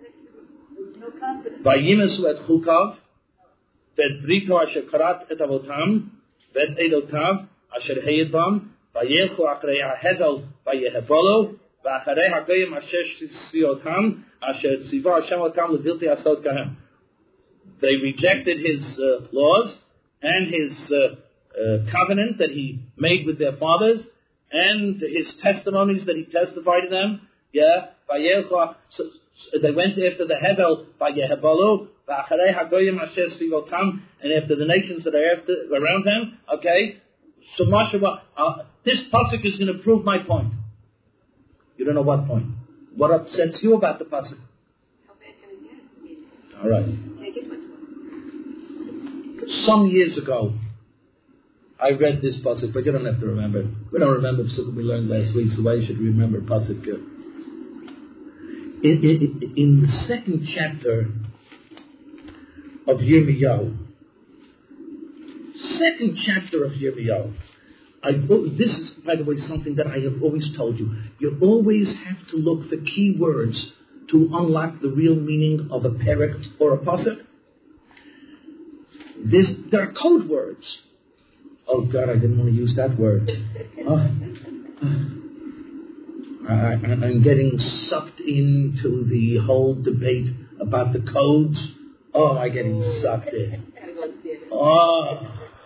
Vayimesu et chukav, vet brito asher karat et avotam, vet edotav asher heyed bam, vayelchu achrei ha'hedel vayehevolo, v'acharei hagoyim asher tziotam, asher tziva Hashem otam levilti asot kahem. They rejected His uh, laws and His uh, uh, covenant that He made with their fathers, and His testimonies that He testified to them. Yeah, so, so they went after the Hevel by Yehebolu, v'acharei hagoyim asher svivotam, and after the nations that are after, around him. Okay, so Mashua, uh, this pasuk is going to prove my point. You don't know what point. What upsets you about the pasuk? How bad can it get? All right. Can't get much worse. Some years ago, I read this pasuk, but you don't have to remember. We don't remember the pasuk we learned last week, so why you should remember pasuk? Uh, in, in, in the second chapter of Yirmiyahu, second chapter of Yirmiyahu, I, this is, by the way, something that I have always told you. You always have to look for key words to unlock the real meaning of a perek or a pasuk. This, there are code words. Oh God, I didn't want to use that word. Oh. I, I'm getting sucked into the whole debate about the codes. Oh, I'm getting sucked in. Oh.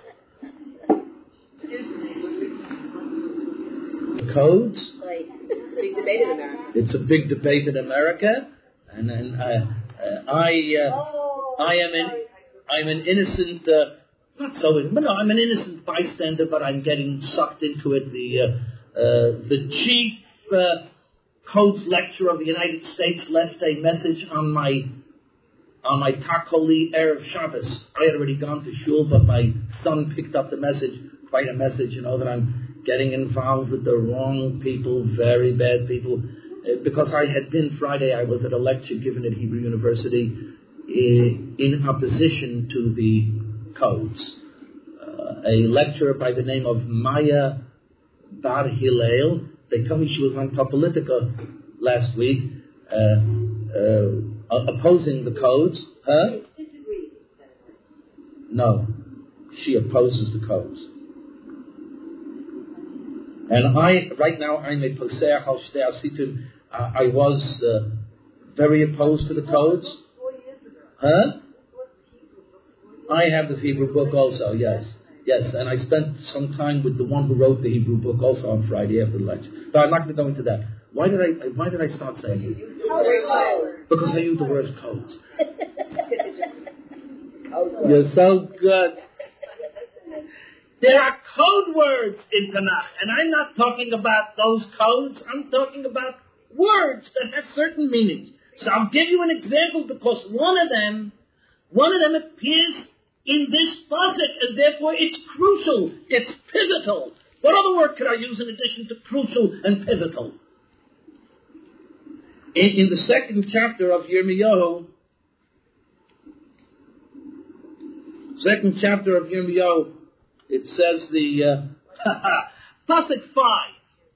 The codes? Big debate in America. It's a big debate in America, and then uh, uh, I, uh, I am an, I'm an innocent. Uh, Not so, but no, I'm an innocent bystander, but I'm getting sucked into it. The uh, the chief uh, codes lecturer of the United States left a message on my on my Takoli Erev Shabbos. I had already gone to shul, but my son picked up the message, quite a message, you know, that I'm getting involved with the wrong people, very bad people. Uh, because I had been Friday, I was at a lecture given at Hebrew University uh, in opposition to the codes. Uh, a lecturer by the name of Maya Bar Hillel. They told me she was on Politica last week, uh, uh, opposing the codes. Huh? No, she opposes the codes. And I, right now, I'm a Poseach al Shtei Asitim. Uh, I was uh, very opposed to the codes. Huh? I have the Hebrew book also, yes. Yes, and I spent some time with the one who wrote the Hebrew book also on Friday after lunch. But I'm not going to go into that. Why did I Why did I start saying it? Because I use the word codes. You're so good. There are code words in Tanakh, and I'm not talking about those codes. I'm talking about words that have certain meanings. So I'll give you an example because one of them, one of them appears in this pasuk, and therefore it's crucial, it's pivotal. What other word could I use in addition to crucial and pivotal? In, in the second chapter of Yirmiyahu, second chapter of Yirmiyahu, it says the uh, pasuk five.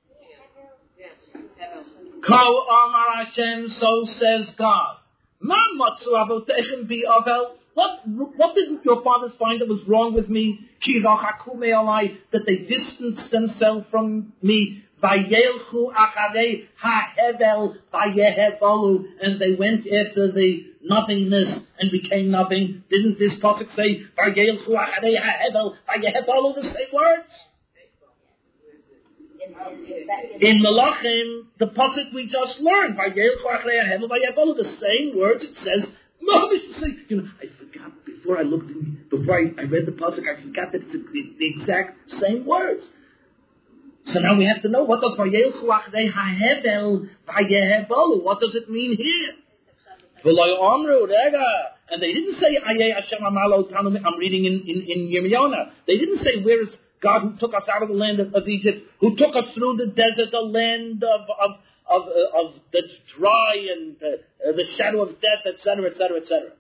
Ko Amar Hashem, so says God. Ma matzu avotechem bi avel. What, what did your fathers find that was wrong with me? That they distanced themselves from me. And they went after the nothingness and became nothing. Didn't this pasuk say, the same words? In Malachim, the pasuk we just learned, the same words it says. No, Mister Say, you know, I forgot before I looked, in, before I, I read the pasuk, I forgot that it's the, the exact same words. So now we have to know, what does what does it mean here? And they didn't say, I'm reading in, in, in Yirmiyah. They didn't say, where is God who took us out of the land of, of Egypt, who took us through the desert, the land of, of Of, uh, of that's dry and uh, uh, the shadow of death, et cetera, et cetera, et cetera.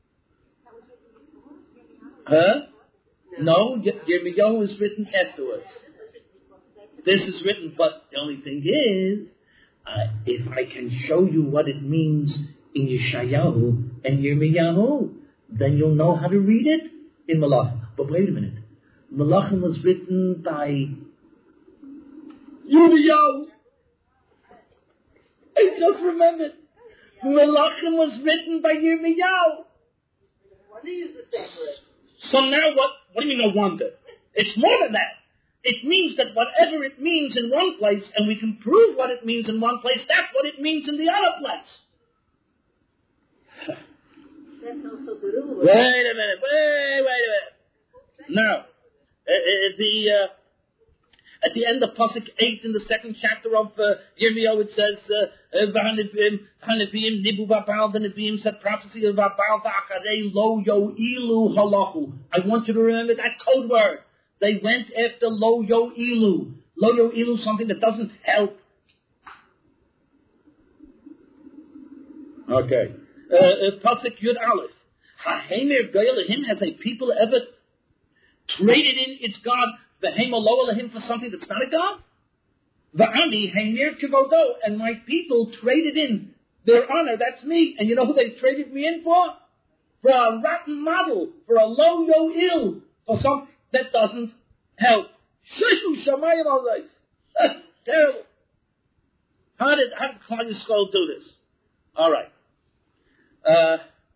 Huh? No, Yirmiyahu is written afterwards. This is written, but the only thing is, uh, if I can show you what it means in Yeshayahu and Yirmiyahu, then you'll know how to read it in Malachim. But wait a minute. Malachim was written by Yirmiyahu. I just remembered. Malachim was written by Yirmiyahu. So now what? What do you mean no wonder? It's more than that. It means that whatever it means in one place, and we can prove what it means in one place, that's what it means in the other place. That's also the rule. Wait a minute. Wait, wait a minute. Now, uh, uh, the... Uh, At the end of Pasuk eight in the second chapter of uh, Yirmiyahu, it says, Hanevim nibu v'abal, the Nevi'im said prophecy of v'abal v'acharei lo yo'ilu halachu. I want you to remember that code word. They went after lo yo'ilu. Lo yo'ilu, something that doesn't help. Okay. Uh, Pasuk Yud Aleph. Ha'hemer goyelehim, has a people ever traded in its God him for something that's not a God? Va'ani heimir kivodo, and my people traded in their honor, that's me. And you know who they traded me in for? For a rotten model, for a low yo ill, for something that doesn't help. Sheshu shamayim al this. That's terrible. How did how did Klal Yisrael do this? All right. Uh,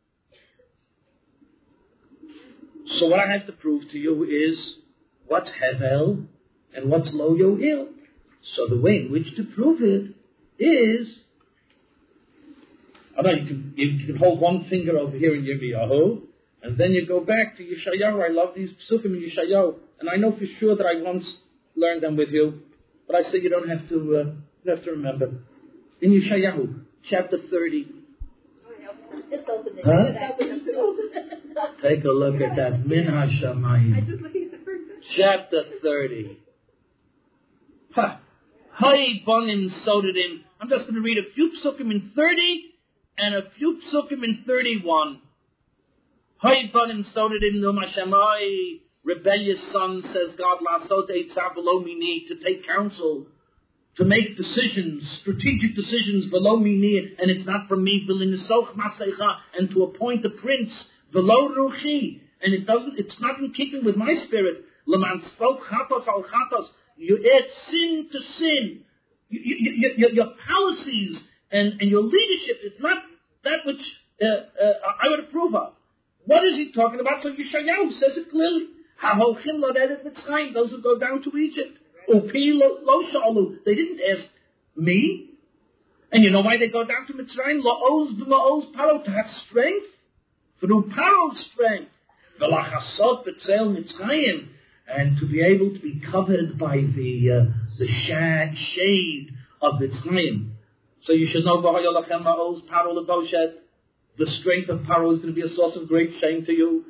so what I have to prove to you is what's Hevel and what's Lo Yo'il. So the way in which to prove it is, I know you can, you can hold one finger over here in Yirmiyahu, and then you go back to Yeshayahu. I love these psukim in Yeshayahu, and I know for sure that I once learned them with you, But I say you don't have to, uh, you have to remember. In Yeshayahu, chapter thirty. Just open it. Huh? Just open it. Take a look at that. Min HaShamayim. I'm just looking at the first verse. Chapter thirty. Ha. Hay bonim sodadim. I'm just going to read a few psukim in thirty and a few psukim in thirty-one. Hay bonim sodadim no mashamai. Rebellious son, says God, lasot eitzav v'lo mini, to take counsel, to make decisions, strategic decisions, v'lo mini, and it's not from me, v'linisoch maseicha, and to appoint a prince, v'lo ruchi, and it doesn't, it's not in keeping with my spirit. L'man spoke chatos al chatos, you add sin to sin. You, you, you, your, your policies and, and your leadership is not that which uh, uh, I would approve of. What is he talking about? So Yeshayahu says it clearly. Those who go down to Egypt. They didn't ask me. And you know why they go down to Mitzrayim? La'oz v'la'oz paro, to have strength. Through paro's strength. V'lachasot b'tzel Mitzrayim. And to be able to be covered by the uh, the shad, shade of Mitzrayim. So you should know v'hayolachem la'oz paro l'boshet. The strength of paro is going to be a source of great shame to you.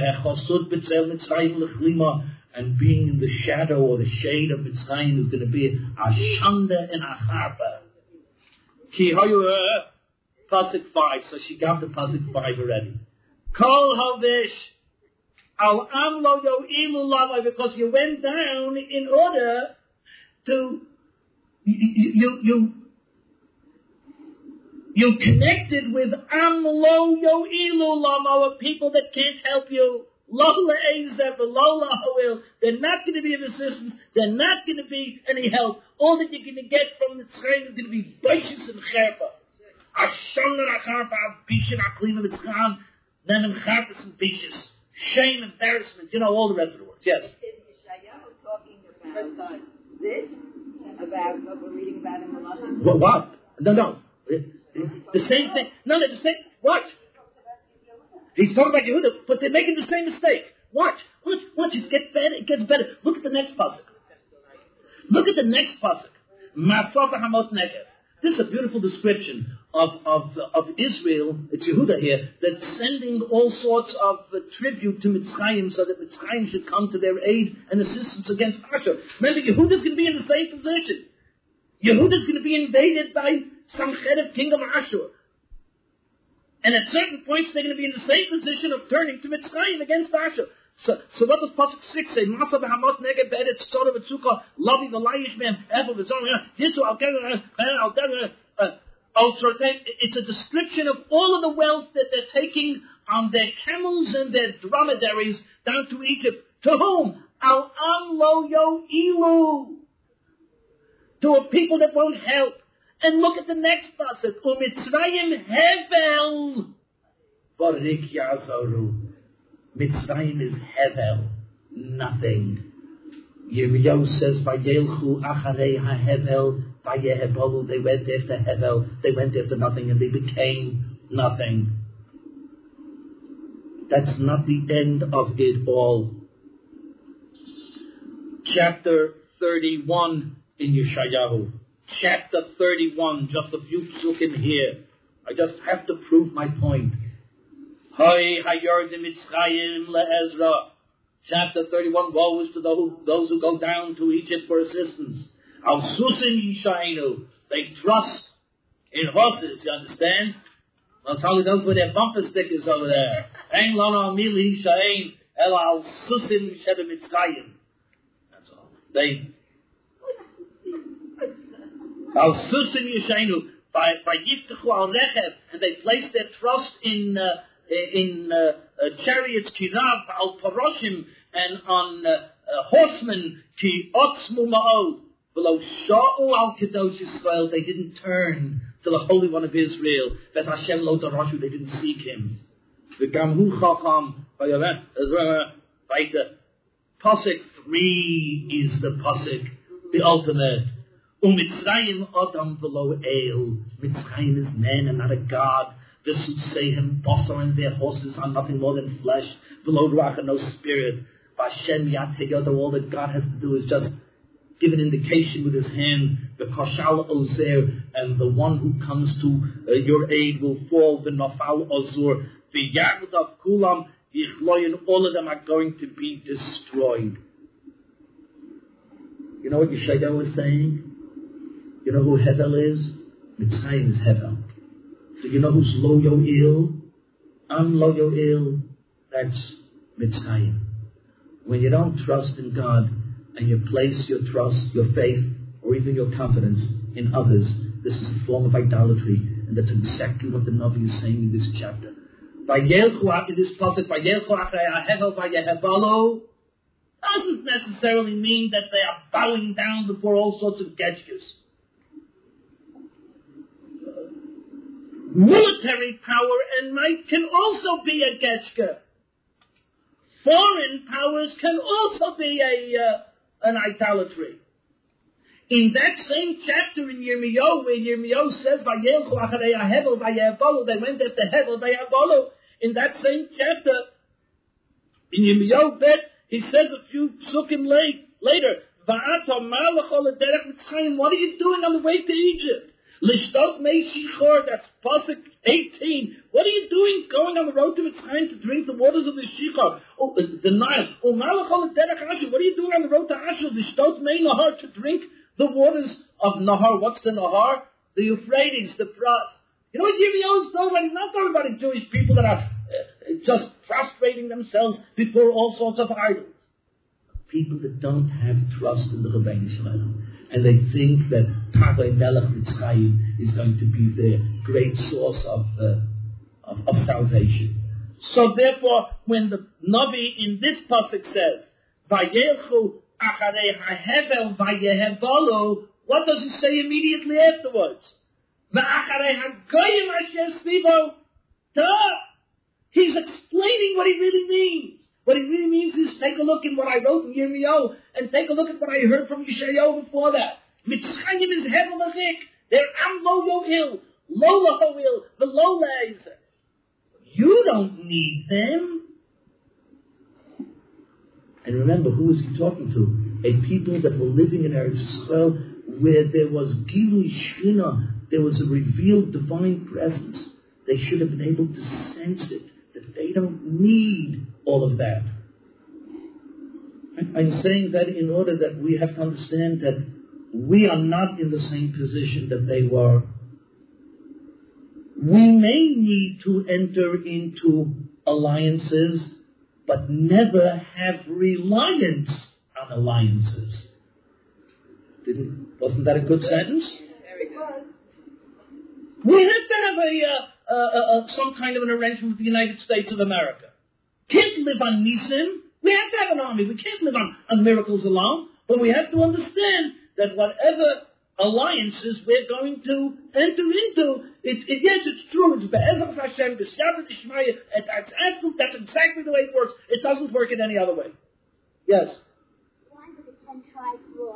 And being in the shadow or the shade of Mitzrayim is going to be a shanda and a harpa. Ki hayu pasuk five. So she got the pasuk five already. Kol havish al amlo yo ilu lavai, because you went down in order to you you. you You connected with Amlo Yo'ilu Lama, people that can't help you. Lola Ezev, Lola Hoil. They're not going to be of assistance. They're not going to be any help. All that you're going to get from the Tzrein is going to be Baishis and Cherpa. Ashon and Acharpa, Bishin, Aklima, Mitzchan, them and Charpas and Bishis. Shame, embarrassment, you know, all the rest of the words. Yes. Is Yeshayahu talking about this? About what we're reading about in Malachim? What? What? No, no. The same thing. No, they're the same. Watch. He's talking about Yehuda, but they're making the same mistake. Watch. Watch. Watch. It gets better. It gets better. Look at the next pasuk. Look at the next pasuk. Masava Hamot Negev. This is a beautiful description of, of, of Israel. It's Yehuda here, that's sending all sorts of uh, tribute to Mitzrayim so that Mitzrayim should come to their aid and assistance against Ashur. Remember, Yehuda's going to be in the same position. Yehuda's going to be invaded by some head of king of Ashur. And at certain points, they're going to be in the same position of turning to Mitzrayim against Ashur. So, so what does Pasuk six say? Masa v'hamot neged be'eretz tzora v'tzukah, lavi v'layish me'em, evel v'zon, yisu al keder, al keder, it's a description of all of the wealth that they're taking on their camels and their dromedaries down to Egypt. To whom? Al am lo yo ilu. To a people that won't help. And look at the next pasuk. U'mitzrayim hevel. Barik yazaru. Mitzrayim is hevel. Nothing. Yirmiyahu says, Vayelchu acharei hahevel, vayehebolu. They went after hevel. They went after nothing and they became nothing. That's not the end of it all. Chapter thirty-one in Yeshayahu. Chapter thirty-one, just a few psukim here. I just have to prove my point. Hay hayordim Mitzrayim le'ezra. Chapter thirty-one, woe is to those who go down to Egypt for assistance. Al susim yishainu. They trust in horses, you understand? Well, probably those with their bumper stickers over there. Ein lana mili yishain el al susim sheba Mitzrayim. That's all. They Al susim yishainu. By by yiftechu al rechev, and they place their trust in uh, in uh, uh, chariots, kirav al paroshim, and on uh, uh, horsemen, ki otzmu ma'od. Below sha'u al kadosh Yisrael, they didn't turn to the Holy One of Israel. Bet Hashem lo darashu, they didn't seek Him. The gamhu chacham, by the pasuk three is the pasuk, the ultimate. U'mitzrayim adam below el. Mitzrayim is man and not a god. The Sutseim, Basar, and their horses are nothing more than flesh. Below Ruach and no spirit. Vashem Yat Heyodah, all that God has to do is just give an indication with his hand, the Kashal Ozer, and the one who comes to uh, your aid will fall, the Nafal Ozur, the Yagdav Kulam, Yichloyin, all of them are going to be destroyed. You know what Yeshaya was saying? You know who Hevel is? Mitzrayim is Hevel. Do you know who's Lo Yo'il? Am Lo Yo'il? That's Mitzrayim. When you don't trust in God and you place your trust, your faith, or even your confidence in others, this is a form of idolatry, and that's exactly what the Navi is saying in this chapter. In this passage, doesn't necessarily mean that they are bowing down before all sorts of getchkas. Military power and might can also be a getchka. Foreign powers can also be a uh, an idolatry. In that same chapter in Yirmiyahu, where Yirmiyahu says, "Vayelchu acharei Hevel vayevolu," they went after Hevel vayevolu. In that same chapter, in Yirmiyahu bet, he says a few psukim late, later, "Va'ato malachol ederech Mitzrayim." What are you doing on the way to Egypt? Lishtot mei shichor. That's pasuk eighteen. What are you doing going on the road to Mitzrayim to drink the waters of the shichor? Oh, the Nile. Oh, malachol ederech Ashur. What are you doing on the road to Ashur? Lishtot mei nahar, to drink the waters of Nahar. What's the Nahar? The Euphrates, the Pras. You know what Yirmiyahu is talking about? He's not talking about Jewish people that are uh, just prostrating themselves before all sorts of idols. People that don't have trust in the Rebbeinu Shalom. And they think that Tavei Melech Mitzrayim is going to be their great source of, uh, of, of salvation. So therefore, when the Navi in this pasuk says, Vayelchu acharei hahevel vayehevolu, what does he say immediately afterwards? Va'acharei hagoyim asher svivo. Duh! He's explaining what he really means. What he really means is take a look at what I wrote in Yirmiyahu and take a look at what I heard from Yeshayahu before that. Mitzrayim is hevel achik. They're am lo yo'il, lo laho'il, the lo le'ezer. You don't need them. And remember, who was he talking to? A people that were living in Eretz Yisrael where there was Gilui Shechina, there was a revealed divine presence. They should have been able to sense it, that they don't need all of that. I'm saying that in order that we have to understand that we are not in the same position that they were. We may need to enter into alliances, but never have reliance on alliances. Didn't, wasn't that a good sentence? Very good. We have to have a, uh, uh, uh, some kind of an arrangement with the United States of America. Can't live on Nisim. We have to have an army. We can't live on, on miracles alone. But we have to understand that whatever alliances we're going to enter into, it, it, yes, it's true. It's Be'ezras Hashem, B'Siyata D'Shmaya. That's absolute. That's exactly the way it works. It doesn't work in any other way. Yes. Why did the ten tribes war?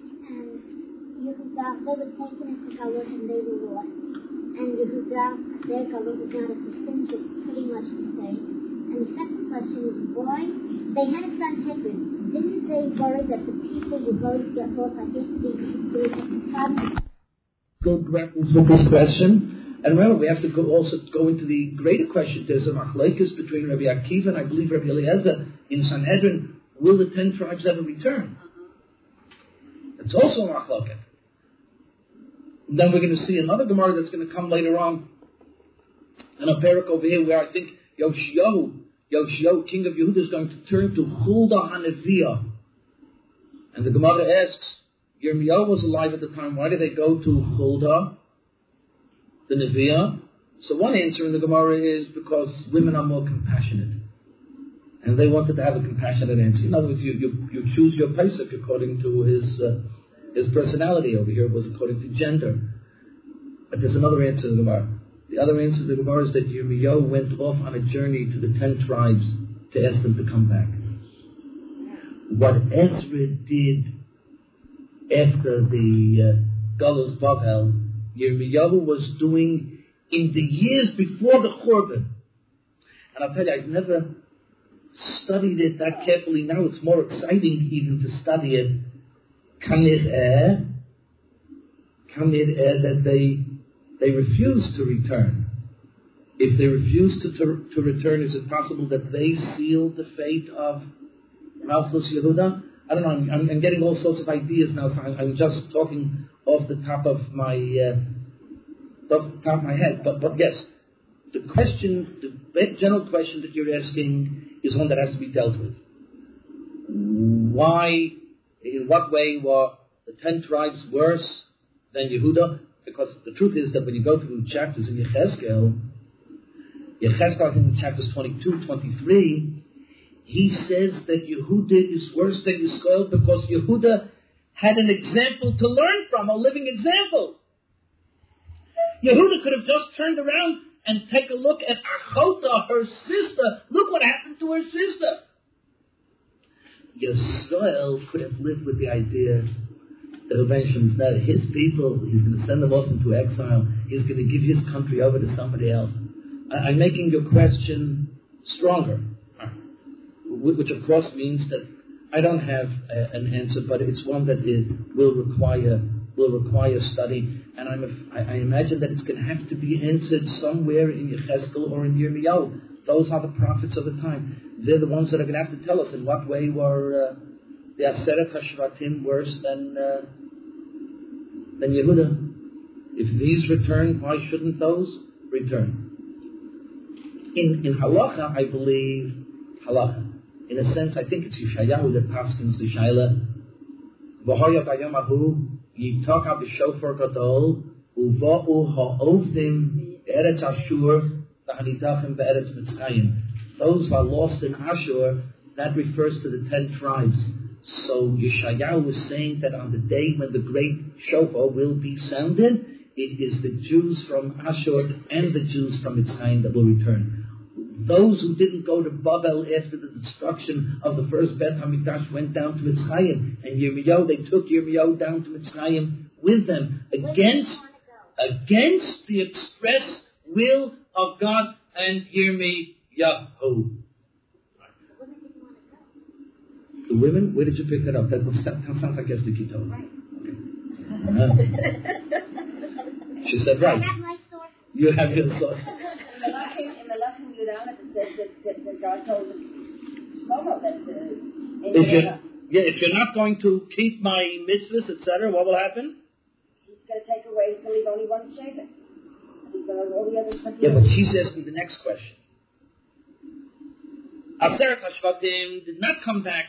And Yehudah, they were taken into Galus and they were war. And Yehudah, their Galus is not a distinction, pretty much the same. And the second question is why they had a Sanhedrin. Didn't they worry that the people would go to their thoughts like yesterday? Good reference with this question. And remember, we have to go also go into the greater question. There's a machlokes between Rabbi Akiva and I believe Rabbi Eliezer in Sanhedrin. Will the ten tribes ever return? It's also a machlokes. Then we're going to see another Gemara that's going to come later on. And a parak over here where I think Yoshiyahu, Yoshiyahu, king of Yehuda, is going to turn to Huldah HaNeviah. And the Gemara asks, Yirmiyahu was alive at the time, why did they go to Huldah, the Neviah? So one answer in the Gemara is because women are more compassionate. And they wanted to have a compassionate answer. In other words, you, you, you choose your Pesach according to his uh, his personality. Over here it was according to gender. But there's another answer in the Gemara. The other answer to the Gemara is that Yirmiyahu went off on a journey to the ten tribes to ask them to come back. What Ezra did after the uh, Galus Bavel, Yirmiyahu was doing in the years before the Churban. And I'll tell you, I've never studied it that carefully. Now it's more exciting even to study it kanir'eh, kanir'eh that they they refuse to return. If they refuse to, to to return, is it possible that they sealed the fate of Malchus Yehuda? I don't know. I'm, I'm, I'm getting all sorts of ideas now. So I'm, I'm just talking off the top of my uh, off the top of my head. But but yes, the question, the general question that you're asking, is one that has to be dealt with. Why, in what way were the ten tribes worse than Yehuda? Because the truth is that when you go through chapters in Yechezkel, Yechezkel in chapters twenty-two, twenty-three, he says that Yehuda is worse than Yisrael because Yehuda had an example to learn from, a living example. Yehuda could have just turned around and take a look at Achota, her sister. Look what happened to her sister. Yisrael could have lived with the idea that Reuben is not his people. He's going to send them off into exile. He's going to give his country over to somebody else. I, I'm making your question stronger, which of course means that I don't have a, an answer, but it's one that it will require will require study. And I'm a, I, I imagine that it's going to have to be answered somewhere in Yechezkel or in Yirmiyahu. Those are the prophets of the time. They're the ones that are going to have to tell us in what way were uh, the Aseret HaShvatim worse than uh, than Yehuda. If these return, why shouldn't those return? In in halacha, I believe halacha. In a sense, I think it's Yeshayahu that paskins the Shaila. V'hoya b'yamahu yitaka b'shofar gadol uva'u ha'ovdim be'eretz Ashur v'hanidachim be'eretz Mitzrayim. Those who are lost in Ashur, that refers to the ten tribes. So Yeshayahu is saying that on the day when the great shofar will be sounded, it is the Jews from Ashur and the Jews from Mitzrayim that will return. Those who didn't go to Babel after the destruction of the first Beit HaMikdash went down to Mitzrayim, and Yirmiyahu, they took Yirmiyahu down to Mitzrayim with them against against the express will of God and Yirmiyahu. The women, where did you pick that up? That sounds like Esther Kitov. Right. Okay. Uh, she said right. I have my source. You have your source. In the Lashon Yudam, it says that, that God told Shlomo that uh, if you're, yeah, if you're not going to keep my mitzvahs, et cetera, what will happen? He's going to take away, he's going to leave only one shaven. He's going to all the others. Yeah, but she's asking the next question. Aseret HaShvatim did not come back.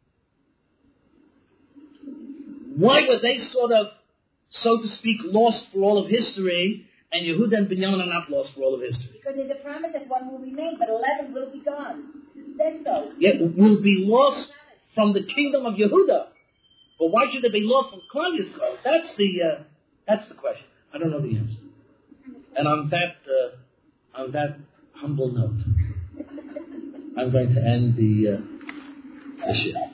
Why were they sort of, so to speak, lost for all of history, and Yehuda and Binyamin are not lost for all of history? Because there's a promise that one will remain, but eleven will be gone. Then so. Yeah, will be lost from the kingdom of Yehuda. But why should they be lost from Klal Yisrael? That's the uh, that's the question. I don't know the answer. And on that uh, on that humble note, I'm going to end the uh, the shift.